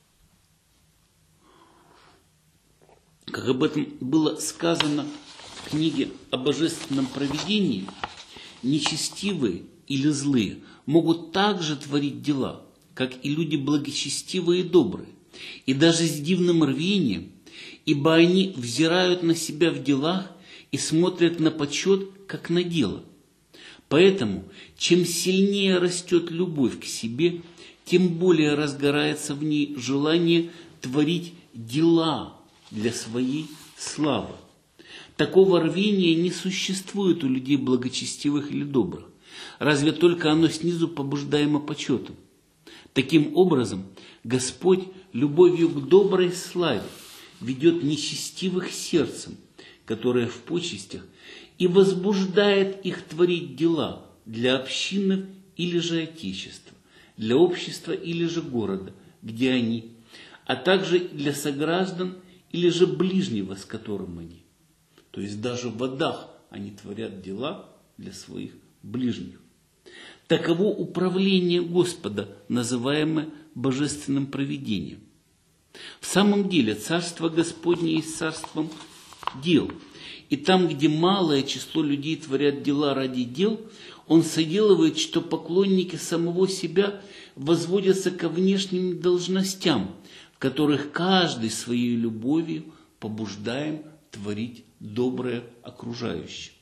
Как об этом было сказано в книге о божественном провидении, нечестивые или злые могут также творить дела, как и люди благочестивые и добрые, и даже с дивным рвением, ибо они взирают на себя в делах и смотрят на почет, как на дело. Поэтому, чем сильнее растет любовь к себе, тем более разгорается в ней желание творить дела для своей славы. Такого рвения не существует у людей благочестивых или добрых, разве только оно снизу побуждаемо почетом. Таким образом, Господь любовью к доброй славе ведет нечестивых сердцем, которые в почестях, и возбуждает их творить дела для общины или же отечества, для общества или же города, где они, а также для сограждан или же ближнего, с которым они. То есть даже в адах они творят дела для своих ближних. Таково управление Господа, называемое божественным провидением. В самом деле Царство Господне есть царством дел. И там, где малое число людей творят дела ради дел, он соделывает, что поклонники самого себя возводятся ко внешним должностям, в которых каждый своей любовью побуждаем творить доброе окружающим.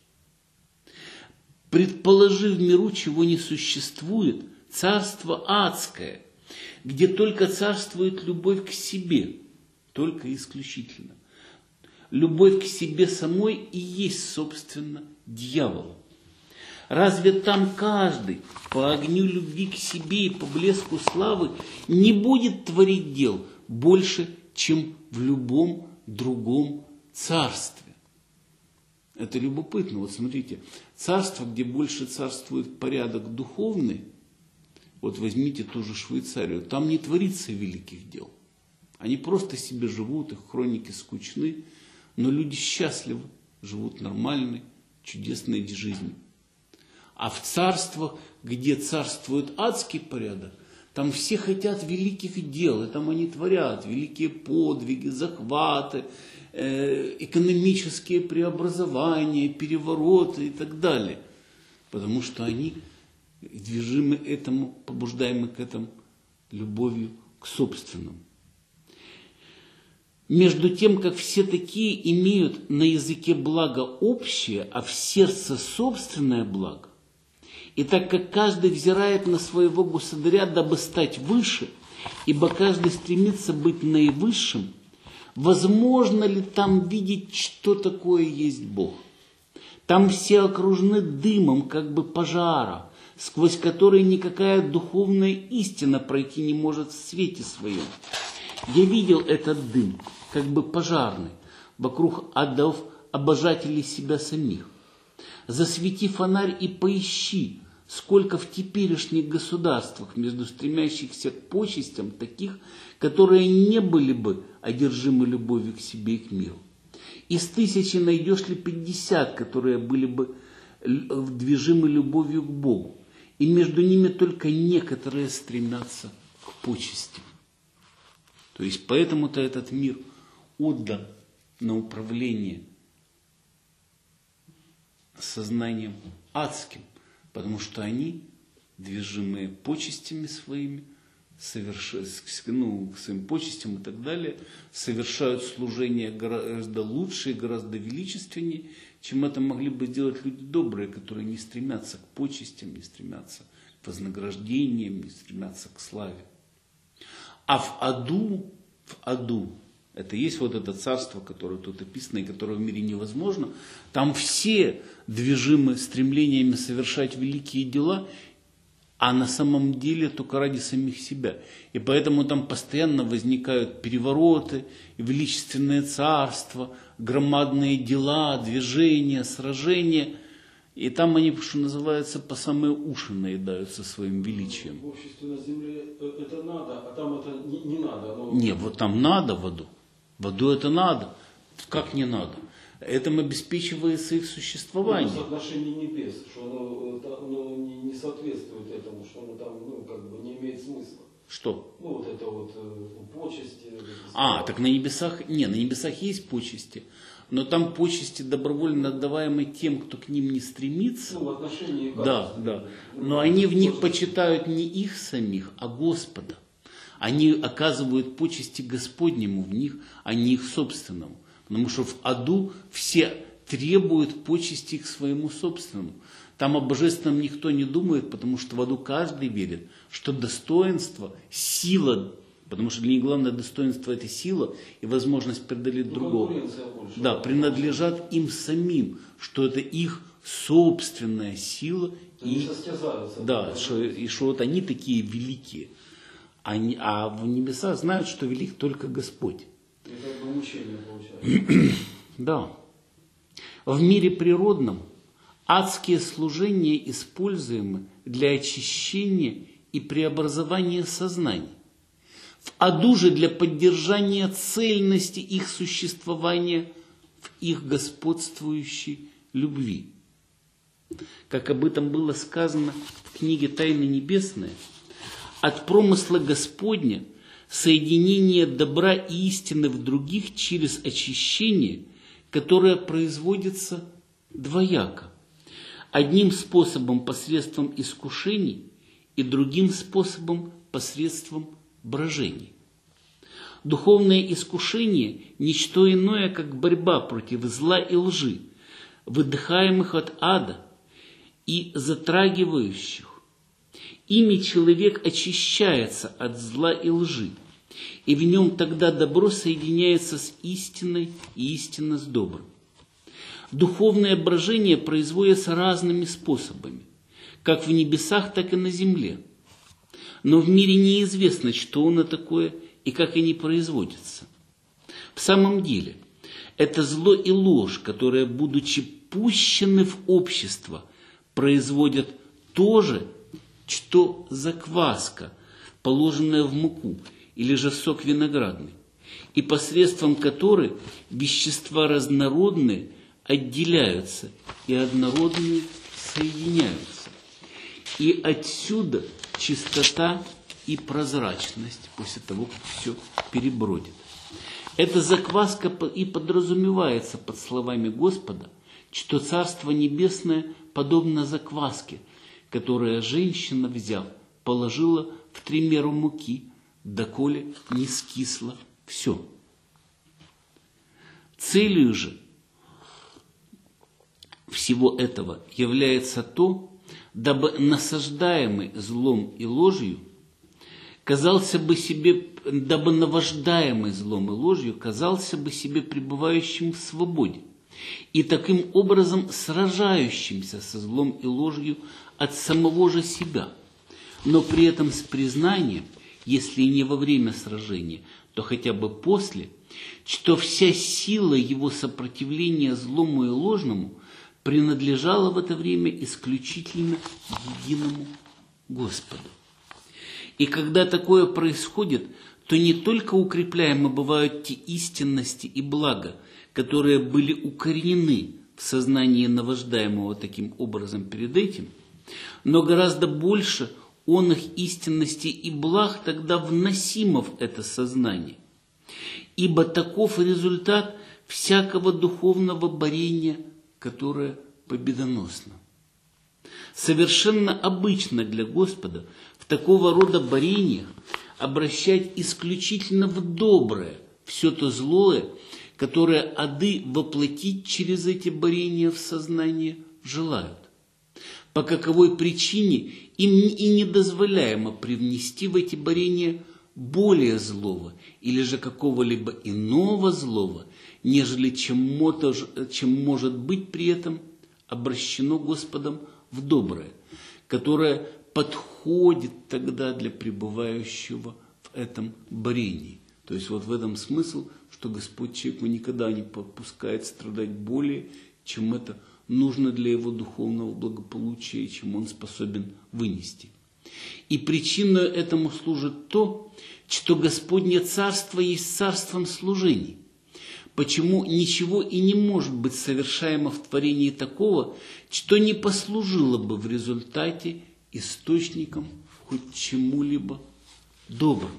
Предположи в миру, чего не существует, царство адское, где только царствует любовь к себе, только исключительно. Любовь к себе самой и есть, собственно, дьявол. Разве там каждый по огню любви к себе и по блеску славы не будет творить дел больше, чем в любом другом царстве? Это любопытно. Вот смотрите, царство, где больше царствует порядок духовный, вот возьмите ту же Швейцарию, там не творится великих дел. Они просто себе живут, их хроники скучны, но люди счастливы, живут нормальной, чудесной жизнью. А в царствах, где царствует адский порядок, там все хотят великих дел, и там они творят великие подвиги, захваты, э, экономические преобразования, перевороты и так далее. Потому что они движимы этому, побуждаемы к этому любовью к собственному. Между тем, как все такие имеют на языке благо общее, а в сердце собственное благо, и так как каждый взирает на своего государя, дабы стать выше, ибо каждый стремится быть наивысшим, возможно ли там видеть, что такое есть Бог? Там все окружены дымом, как бы пожара, сквозь который никакая духовная истина пройти не может в свете своем. Я видел этот дым, как бы пожарный, вокруг адов обожателей себя самих. Засвети фонарь и поищи, сколько в теперешних государствах между стремящихся к почестям таких, которые не были бы одержимы любовью к себе и к миру. Из тысячи найдешь ли пятьдесят, которые были бы движимы любовью к Богу, и между ними только некоторые стремятся к почестям. То есть поэтому-то этот мир отдан на управление сознанием адским, потому что они, движимые почестями своими, соверш... ну, своим почестям и так далее, совершают служение гораздо лучше и гораздо величественнее, чем это могли бы делать люди добрые, которые не стремятся к почестям, не стремятся к вознаграждениям, не стремятся к славе. А в аду, в аду, это есть вот это царство, которое тут описано и которое в мире невозможно, там все движимы стремлениями совершать великие дела, а на самом деле только ради самих себя. И поэтому там постоянно возникают перевороты, величественные царства, громадные дела, движения, сражения. И там они, что называется, по самые уши наедаются своим величием. В обществе на земле это надо, а там это не, не надо. Но... Не, вот там надо в аду. В аду это надо. Как не надо? Этим обеспечивается их существование. Ну, соотношение небес, что оно, оно не, не соответствует этому, что оно там, ну, как бы не имеет смысла. Что? Ну, вот это вот почести. А, так на небесах, не, на небесах есть почести, но там почести добровольно отдаваемые тем, кто к ним не стремится. Ну, в отношении да, да. Но они в них почитают не их самих, а Господа. Они оказывают почести Господнему в них, а не их собственному. Потому что в аду все требуют почести к своему собственному. Там о божественном никто не думает, потому что в аду каждый верит, что достоинство, сила, потому что для них главное достоинство – это сила и возможность преодолеть Ну, другого. конкуренция больше. Да, принадлежат им самим, что это их собственная сила. Они И, состязаются. да, что, и что вот они такие великие. Они, а в небесах знают, что велик только Господь. Это как бы мучение получается. Да. В мире природном адские служения используемы для очищения и преобразования сознаний. В аду же для поддержания цельности их существования в их господствующей любви. Как об этом было сказано в книге «Тайны небесные», от промысла Господня соединение добра и истины в других через очищение, которое производится двояко. Одним способом посредством искушений и другим способом посредством брожений. Духовное искушение – ничто иное, как борьба против зла и лжи, выдыхаемых от ада и затрагивающих. Ими человек очищается от зла и лжи, и в нем тогда добро соединяется с истиной и истина с добрым. Духовное брожение производится разными способами, как в небесах, так и на земле. Но в мире неизвестно, что оно такое и как они производятся. В самом деле, это зло и ложь, которые, будучи пущены в общество, производят то же, что закваска, положенная в муку, или же сок виноградный, и посредством которой вещества разнородные отделяются и однородные соединяются. И отсюда чистота и прозрачность после того, как все перебродит. Эта закваска и подразумевается под словами Господа, что Царство Небесное подобно закваске, которая женщина, взяв, положила в три меру муки, доколе не скисло все. Целью же всего этого является то, дабы насаждаемый злом и ложью казался бы себе, дабы навождаемый злом и ложью казался бы себе пребывающим в свободе и таким образом сражающимся со злом и ложью от самого же себя, но при этом с признанием, если не во время сражения, то хотя бы после, что вся сила его сопротивления злому и ложному принадлежала в это время исключительно единому Господу. И когда такое происходит, то не только укрепляемы бывают те истинности и блага, которые были укоренены в сознании навождаемого таким образом перед этим, но гораздо больше он их истинности и благ тогда вносимо в это сознание. Ибо таков результат всякого духовного борения, которое победоносно. Совершенно обычно для Господа в такого рода борениях обращать исключительно в доброе все то злое, которое ады воплотить через эти борения в сознание желают. По каковой причине им и не дозволяемо привнести в эти борения более злого или же какого-либо иного злого, нежели чем, мото, чем может быть при этом обращено Господом в доброе, которое подходит тогда для пребывающего в этом борении. То есть вот в этом смысл, что Господь человеку никогда не попускает страдать более, чем это нужно для его духовного благополучия, чем он способен вынести. И причиной этому служит то, что Господне Царство есть царством служений. Почему ничего и не может быть совершаемо в творении такого, что не послужило бы в результате источником хоть чему-либо доброму.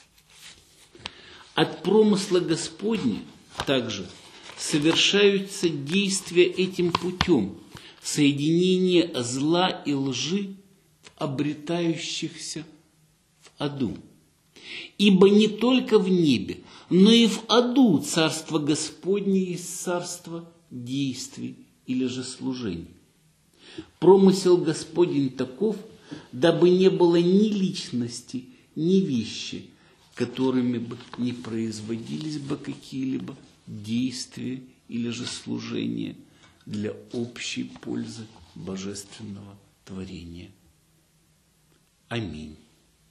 От промысла Господня также совершаются действия этим путем, соединение зла и лжи в обретающихся в аду. Ибо не только в небе, но и в аду Царство Господне есть царство действий или же служений. Промысел Господень таков, дабы не было ни личности, ни вещи, которыми бы не производились бы какие-либо действия или же служения для общей пользы божественного творения. Аминь.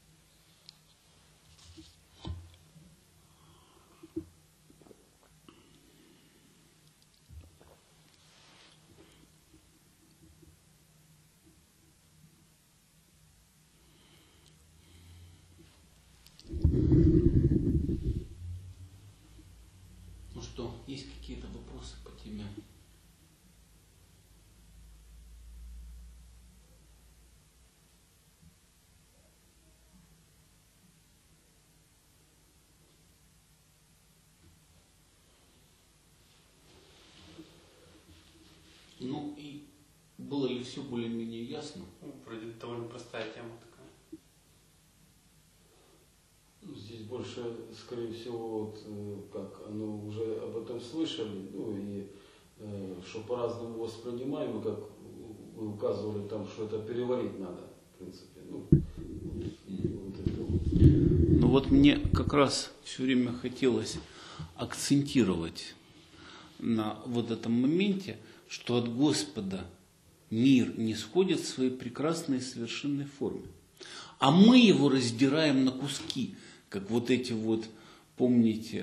Ну что, есть какие-то вопросы по теме? Ну и было ли все более-менее ясно? Ну, вроде довольно простая тема такая. Здесь больше, скорее всего, вот, э, как оно уже об этом слышали, ну и э, что по-разному воспринимаем, и как вы указывали там, что это переварить надо, в принципе. Ну, вот это вот. Ну вот мне как раз все время хотелось акцентировать на вот этом моменте, что от Господа мир не сходит в своей прекрасной и совершенной форме. А мы его раздираем на куски, как вот эти вот, помните,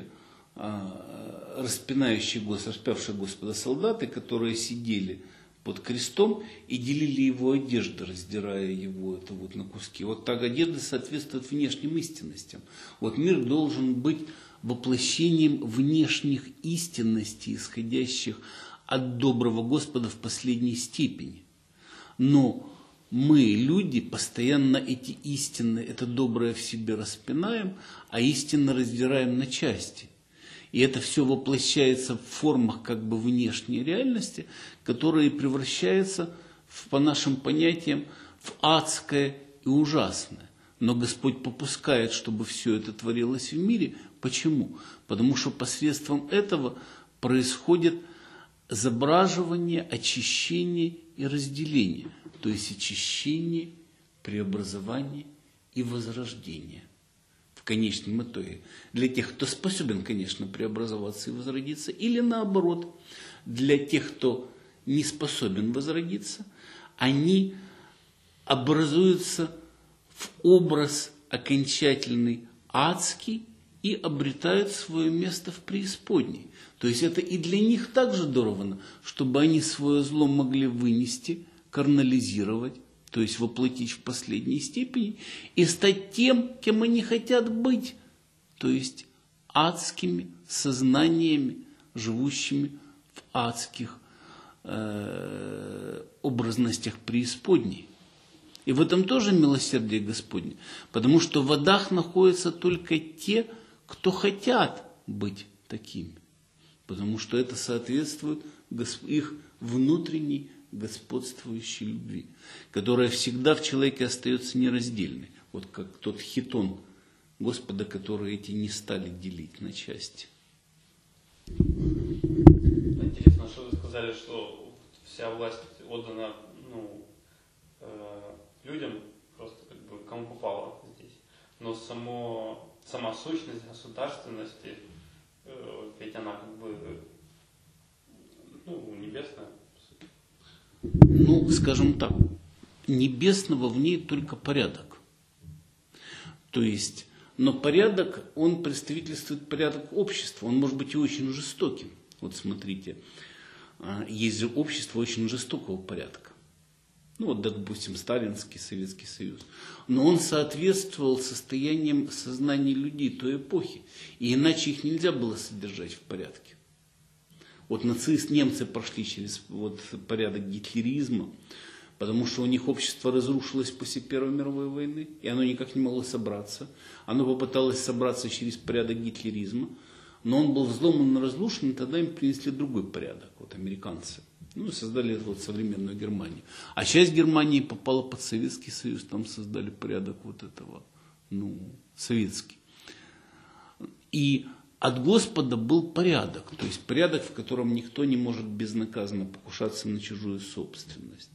распинающие Господа, распявшие Господа солдаты, которые сидели под крестом и делили его одежды, раздирая его это вот на куски. Вот так одежда соответствует внешним истинностям. Вот мир должен быть воплощением внешних истинностей, исходящих от доброго Господа в последней степени. Но мы, люди, постоянно эти истины, это доброе в себе распинаем, а истинно раздираем на части. И это все воплощается в формах как бы внешней реальности, которые превращаются, в, по нашим понятиям, в адское и ужасное. Но Господь попускает, чтобы все это творилось в мире. Почему? Потому что посредством этого происходит забраживание, очищение и разделение. То есть очищение, преобразование и возрождение. В конечном итоге. Для тех, кто способен, конечно, преобразоваться и возродиться. Или наоборот, для тех, кто не способен возродиться, они образуются в образ окончательный адский и обретают свое место в преисподней. То есть это и для них также даровано, чтобы они свое зло могли вынести, карнализировать, то есть воплотить в последней степени и стать тем, кем они хотят быть, то есть адскими сознаниями, живущими в адских э, образностях преисподней. И в этом тоже милосердие Господне, потому что в адах находятся только те, кто хотят быть такими, потому что это соответствует их внутренней господствующей любви, которая всегда в человеке остается нераздельной, вот как тот хитон Господа, который эти не стали делить на части. Интересно, что вы сказали, что вся власть отдана, ну, э, людям, просто как бы кому попало здесь. Но само, сама сущность государственности, э, ведь она как бы, ну, небесная. Ну, скажем так, небесного в ней только порядок. То есть, но порядок, он представительствует порядок общества, он может быть и очень жестоким. Вот смотрите, есть же общество очень жестокого порядка. Ну вот, допустим, Сталинский Советский Союз. Но он соответствовал состояниям сознания людей той эпохи. И иначе их нельзя было содержать в порядке. Вот нацисты, немцы прошли через вот порядок гитлеризма, потому что у них общество разрушилось после Первой мировой войны, и оно никак не могло собраться. Оно попыталось собраться через порядок гитлеризма, но он был взломан и разрушен, и тогда им принесли другой порядок, вот американцы. Ну, и создали вот современную Германию. А часть Германии попала под Советский Союз, там создали порядок вот этого, ну, советский. И от Господа был порядок, то есть порядок, в котором никто не может безнаказанно покушаться на чужую собственность.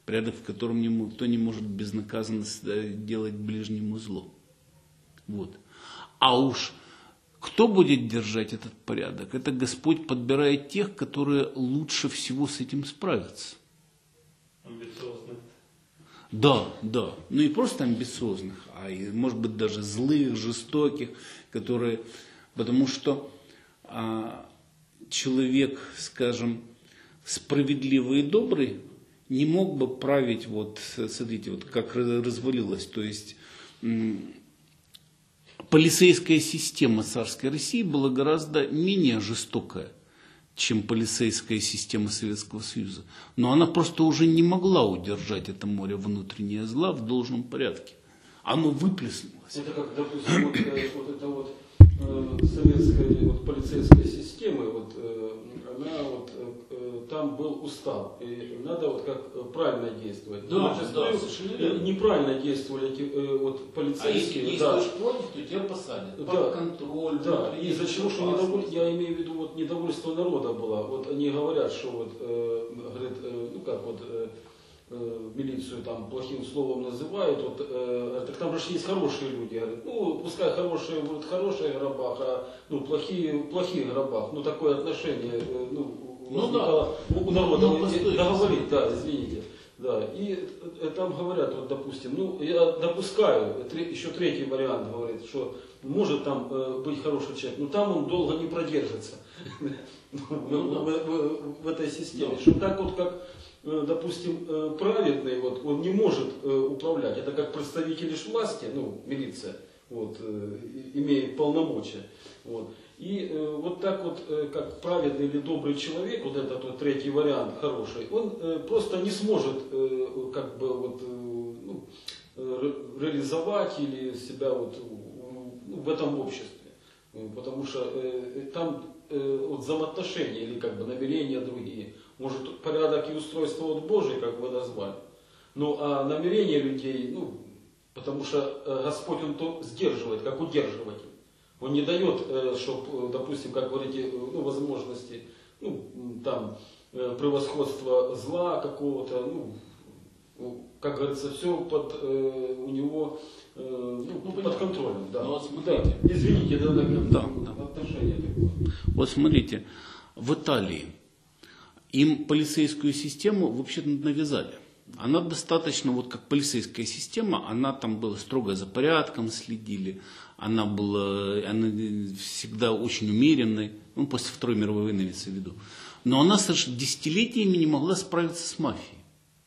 Порядок, в котором никто не может безнаказанно делать ближнему зло. Вот. А уж кто будет держать этот порядок? Это Господь подбирает тех, которые лучше всего с этим справятся. Амбициозных. Да, да. Ну и просто амбициозных, а и, может быть, даже злых, жестоких, которые... Потому что а, человек, скажем, справедливый и добрый не мог бы править, вот, смотрите, вот как развалилось, то есть м, полицейская система царской России была гораздо менее жестокая, чем полицейская система Советского Союза. Но она просто уже не могла удержать это море внутреннего зла в должном порядке. Оно выплеснулось. Это как, допустим, вот, э, вот это вот э, советская вот, полицейская система, вот, э, она вот, э, там был устав. И надо вот как правильно действовать. Да, зачастую, да, совершенно верно. неправильно действовали эти э, вот, полицейские. А если да. действуешь против, то тебя посадят. Да. Под контроль. Да, и из-за чего, что недоволь... я имею в виду, вот недовольство народа было. Вот они говорят, что вот, э, говорят, э, ну как вот, э, э, милицию там плохим словом называют, вот, э, так там же есть хорошие люди, говорят, ну пускай хорошие будут в хороших гробах, а ну, плохие в плохих гробах. Ну такое отношение, э, ну, ну да, у народа, ну, договорить, да, извините. Да, и э, там говорят, вот, допустим, ну, я допускаю, тре, еще третий вариант говорит, что может там э, быть хороший человек, но там он долго не продержится в этой системе. Что так вот, как, э, допустим, э, праведный, вот, он не может э, управлять, это как представитель лишь власти, ну, милиция, вот, э, имеет полномочия. Вот. И э, вот так вот, э, как праведный или добрый человек, вот этот вот третий вариант хороший, он э, просто не сможет э, как бы вот, э, ну, э, реализовать или себя вот, ну, в этом обществе. Потому что э, там э, вот, взаимоотношения или как бы намерения другие. Может порядок и устройство от Божий, как вы назвали. Ну а намерения людей, ну, потому что э, Господь он то сдерживает, как удерживатель. Он не дает, чтобы, допустим, как говорите, ну, возможности, ну, там, превосходства зла какого-то, ну, как говорится, все под, у него ну, ну, под контролем. Да. Ну, вот смотрите. Да. Извините, да, да, да. да. Отношение такое. Вот смотрите, в Италии им полицейскую систему вообще-то навязали. Она достаточно, вот как полицейская система, она там была строго за порядком следили, она была она всегда очень умеренной, ну, после Второй мировой войны имеется в виду. Но она совершенно десятилетиями не могла справиться с мафией.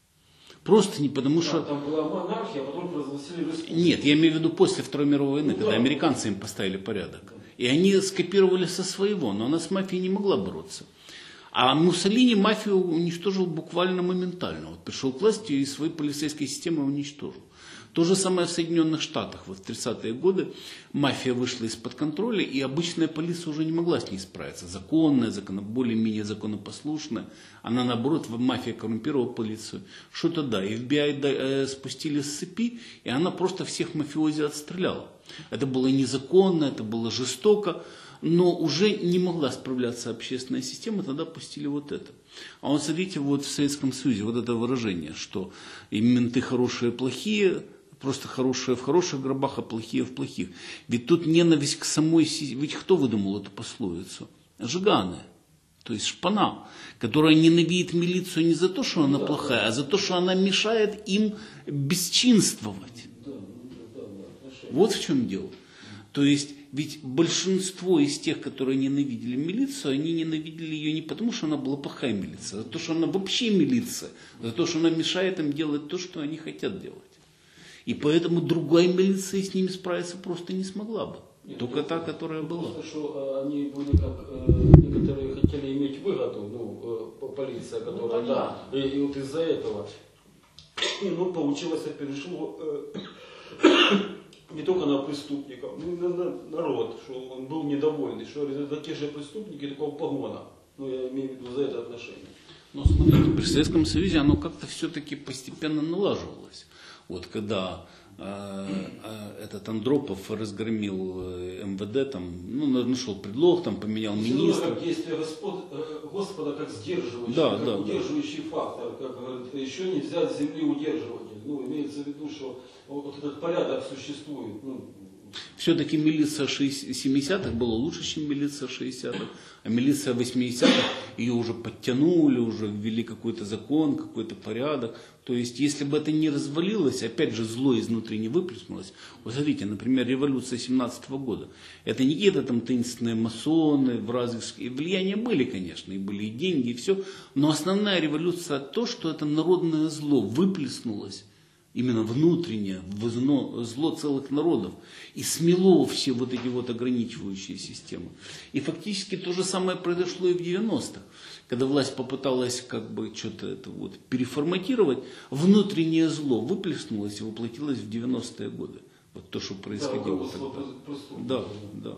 Просто не потому, да, что... Там была монархия, а потом провозгласили республику. Нет, я имею в виду после Второй мировой войны, ну, когда да. американцы им поставили порядок. И они скопировали со своего, но она с мафией не могла бороться. А Муссолини мафию уничтожил буквально моментально. Вот пришел к власти и своей полицейской системой уничтожил. То же самое в Соединенных Штатах. Вот в тридцатые годы мафия вышла из-под контроля, и обычная полиция уже не могла с ней справиться. Законная, законно, более-менее законопослушная. Она, наоборот, мафия коррумпировала полицию. Что тогда? эф би ай э, спустили с цепи, и она просто всех мафиози отстреляла. Это было незаконно, это было жестоко. Но уже не могла справляться общественная система, тогда пустили вот это. А вот смотрите, вот в Советском Союзе вот это выражение, что и менты хорошие, плохие, просто хорошие в хороших гробах, а плохие в плохих. Ведь тут ненависть к самой системе. Ведь кто выдумал эту пословицу? Жиганы, то есть шпана, которая ненавидит милицию не за то, что она плохая, а за то, что она мешает им бесчинствовать. Вот в чем дело. То есть, ведь большинство из тех, которые ненавидели милицию, они ненавидели ее не потому, что она была плохая милиция, а за то, что она вообще милиция, за то, что она мешает им делать то, что они хотят делать. И поэтому другая милиция с ними справиться просто не смогла бы. Нет, только та, которая была. Просто, что они были как, э, некоторые хотели иметь выгоду, ну, э, полиция, которая, ну, да, и, и вот из-за этого, и, ну, получилось, перешло... Э, не только на преступников, но и на, на народ, что он был недовольный, что это те же преступники, только в погонах. Ну, я имею в виду за это отношение. Ну, смотрите, при Советском Союзе оно как-то все-таки постепенно налаживалось. Вот когда э, э, этот этот Андропов разгромил эм вэ дэ, там, ну, нашел предлог, там, поменял министра. Как действие Господ, Господа как сдерживающий, да, как да, удерживающий да. фактор, как говорят, еще не взять с земли удерживатель. Ну, имеется в виду, что вот этот порядок существует. Ну, все-таки милиция семидесятых была лучше, чем милиция шестидесятых, а милиция восьмидесятых ее уже подтянули, уже ввели какой-то закон, какой-то порядок. То есть, если бы это не развалилось, опять же, зло изнутри не выплеснулось. Вот смотрите, например, революция семнадцатого года. Это не какие-то там таинственные масоны, вразовские. Влияния были, конечно, и были и деньги, и все. Но основная революция то, что это народное зло выплеснулось. Именно внутреннее, зло целых народов. И смело все вот эти вот ограничивающие системы. И фактически то же самое произошло и в девяностых. Когда власть попыталась как бы что-то это вот переформатировать, внутреннее зло выплеснулось и воплотилось в девяностые годы. Вот то, что происходило да, тогда. Да, да.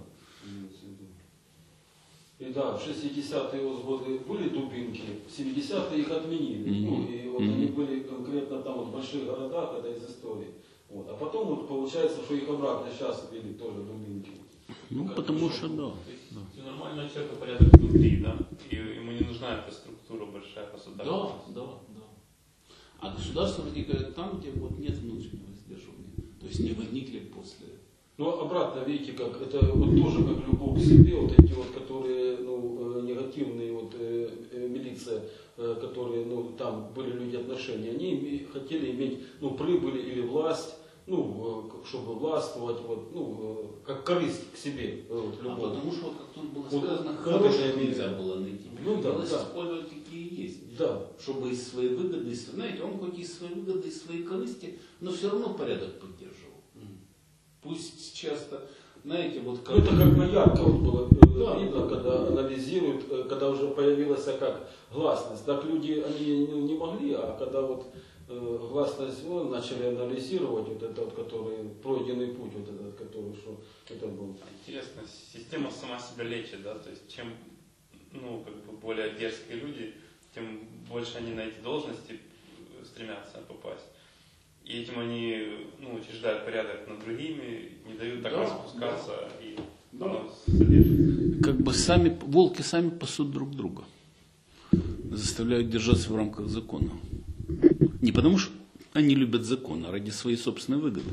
И да, в шестидесятые годы были дубинки, в семидесятые их отменили. Mm-hmm. Ну, и вот mm-hmm. они были конкретно там вот в больших городах, это из истории. Вот. А потом вот получается, что их обратно сейчас ввели тоже дубинки. Ну, как потому что да. да. У нормального человека порядок внутри, да? И ему не нужна эта структура большая государственная. Да, да, да. А государство возникает там, где вот нет внутреннего сдерживания. То есть не возникли после. Но обратно, видите, как это вот тоже как любовь к себе, вот эти вот, которые, ну, негативные, вот, э, милиция, э, которые, ну, там были люди отношения, они хотели иметь, ну, прибыль или власть, ну, э, чтобы властвовать, вот, ну, э, как корысть к себе, э, вот, любовь. А потому что, вот, как тут было вот, сказано, хорошее нельзя было найти. Ну, да, да. Использовать какие есть. Да. Чтобы из своей выгоды, знаете, он хоть из своей выгоды, из своей корысти, но все равно порядок поддерживал. Пусть часто, знаете, вот как... Ну, это как на ярко вот было да, видно, да, когда да. анализируют, когда уже появилась как гласность. Так люди, они не могли, а когда вот э, гласность ну, начали анализировать, вот этот, вот, который, пройденный путь, вот этот, который, что это был. Интересно, система сама себя лечит, да, то есть чем, ну, как бы более дерзкие люди, тем больше они на эти должности стремятся попасть. И этим они, ну, учреждают порядок над другими, не дают так да, распускаться да. и да. ну, содержат. Как бы сами, волки сами пасут друг друга. Заставляют держаться в рамках закона. Не потому что они любят закон, а ради своей собственной выгоды.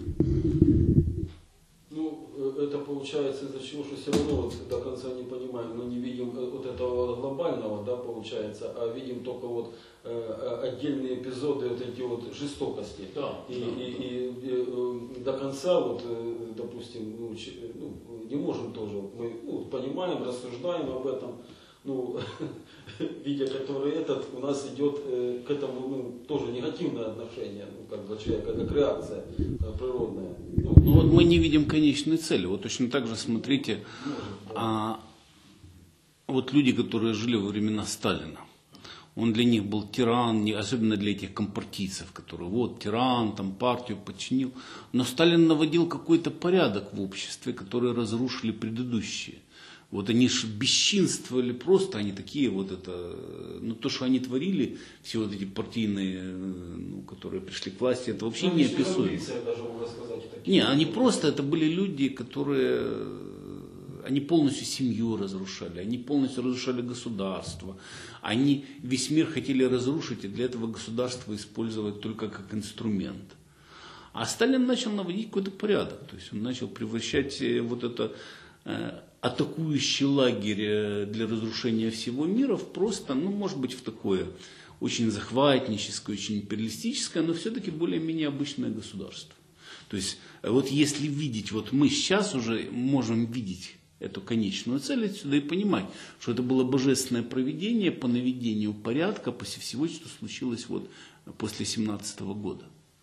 Ну, это получается из-за чего, что все равно вот до конца не понимаем, мы не видим вот этого глобального, да, получается, а видим только вот э, отдельные эпизоды вот эти вот жестокости. Да, и, да, и, да. И, и до конца вот, допустим, ну, ну, не можем тоже, мы ну, понимаем, рассуждаем об этом, ну, видя который этот, у нас идет э, к этому ну, тоже негативное отношение, ну, как бы человека, как реакция э, природная. Ну, ну вот мы не видим конечной цели. Вот точно так же смотрите, может, да. а, вот люди, которые жили во времена Сталина. Он для них был тиран, особенно для этих компартийцев, которые вот тиран, там партию подчинил. Но Сталин наводил какой-то порядок в обществе, который разрушили предыдущие. Вот они же бесчинствовали просто, они такие вот это, ну то, что они творили, все вот эти партийные, ну, которые пришли к власти, это вообще ну, неописуемо. Не, они просто, это были люди, которые, они полностью семью разрушали, они полностью разрушали государство, они весь мир хотели разрушить и для этого государство использовать только как инструмент. А Сталин начал наводить какой-то порядок, то есть он начал превращать вот это атакующий лагерь для разрушения всего мира в просто, ну, может быть, в такое очень захватническое, очень империалистическое, но все-таки более-менее обычное государство. То есть, вот если видеть, вот мы сейчас уже можем видеть эту конечную цель отсюда и понимать, что это было божественное провидение по наведению порядка после всего, что случилось вот после семнадцатого года.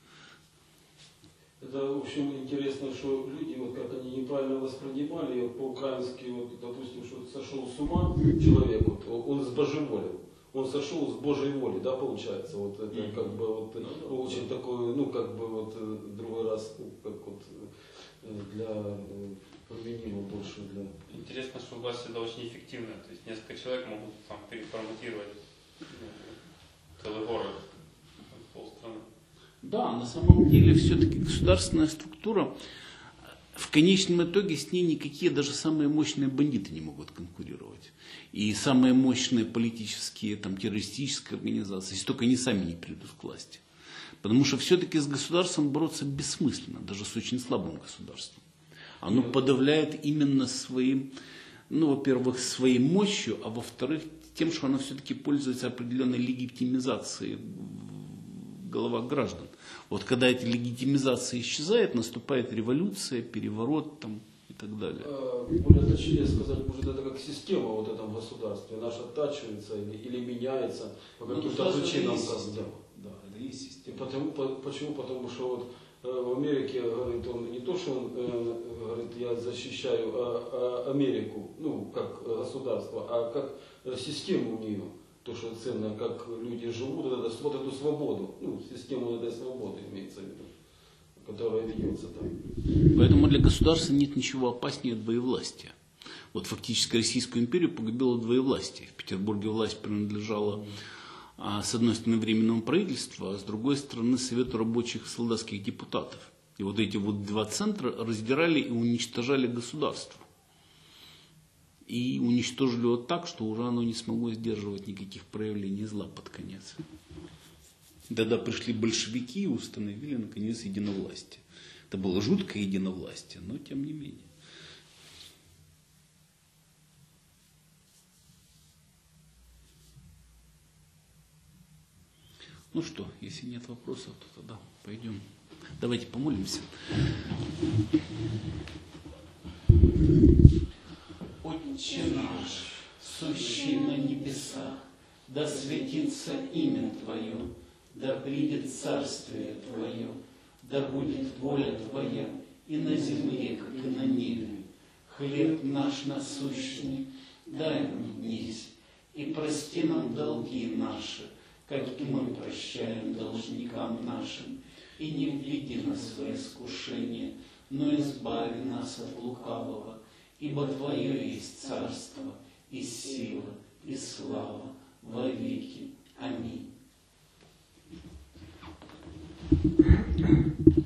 Это, в общем, интересно, что люди, вот как они неправильно воспринимали, вот, по-украински, вот, допустим, что сошел с ума человек, вот, он сбожеволил, он сошел с Божьей воли, да, получается, вот это mm-hmm. как бы вот ну, очень да. такой, ну, как бы вот другой раз, ну, как вот для применимо больше для... Интересно, что власть всегда очень эффективная, то есть несколько человек могут там переформатировать ну, целый город, полстраны. Да, на самом деле все-таки государственная структура, в конечном итоге с ней никакие даже самые мощные бандиты не могут конкурировать. И самые мощные политические, там, террористические организации, если только они сами не придут к власти. Потому что все-таки с государством бороться бессмысленно, даже с очень слабым государством. Оно подавляет именно своим, ну, во-первых, своей мощью, а во-вторых, тем, что оно все-таки пользуется определенной легитимизацией в головах граждан. Вот когда эта легитимизация исчезает, наступает революция, переворот там, и так далее. Более точнее сказать, может, это как система вот в этом государстве, наша оттачивается или, или меняется по каким-то причинам. Да, да. Это и есть система. И потому, по, почему? Потому что вот э, в Америке, говорит, он не то, что он э, говорит, я защищаю а, а Америку, ну, как государство, а как систему у нее. То, что ценно, как люди живут, вот, это, вот эту свободу, ну, систему этой свободы имеется в виду, которая ведется там. Поэтому для государства нет ничего опаснее двоевластия. Вот фактически Российскую империю погубило двоевластие. В Петербурге власть принадлежала, а, с одной стороны, Временному правительству, а с другой стороны, Совету рабочих и солдатских депутатов. И вот эти вот два центра раздирали и уничтожали государство. И уничтожили его так, что уже оно не смогло сдерживать никаких проявлений зла под конец. Тогда пришли большевики и установили, наконец, единовластие. Это было жуткое единовластие, но тем не менее. Ну что, если нет вопросов, то тогда пойдем. Давайте помолимся. Отче наш, сущий на небесах, да светится имя Твое, да придет царствие Твое, да будет воля Твоя и на земле, как и на небе. Хлеб наш насущный дай нам днесь, и прости нам долги наши, как и мы прощаем должникам нашим, и не введи нас в искушение, но избави нас от лукавого. Ибо Твое есть царство, и сила, и слава во веки. Аминь.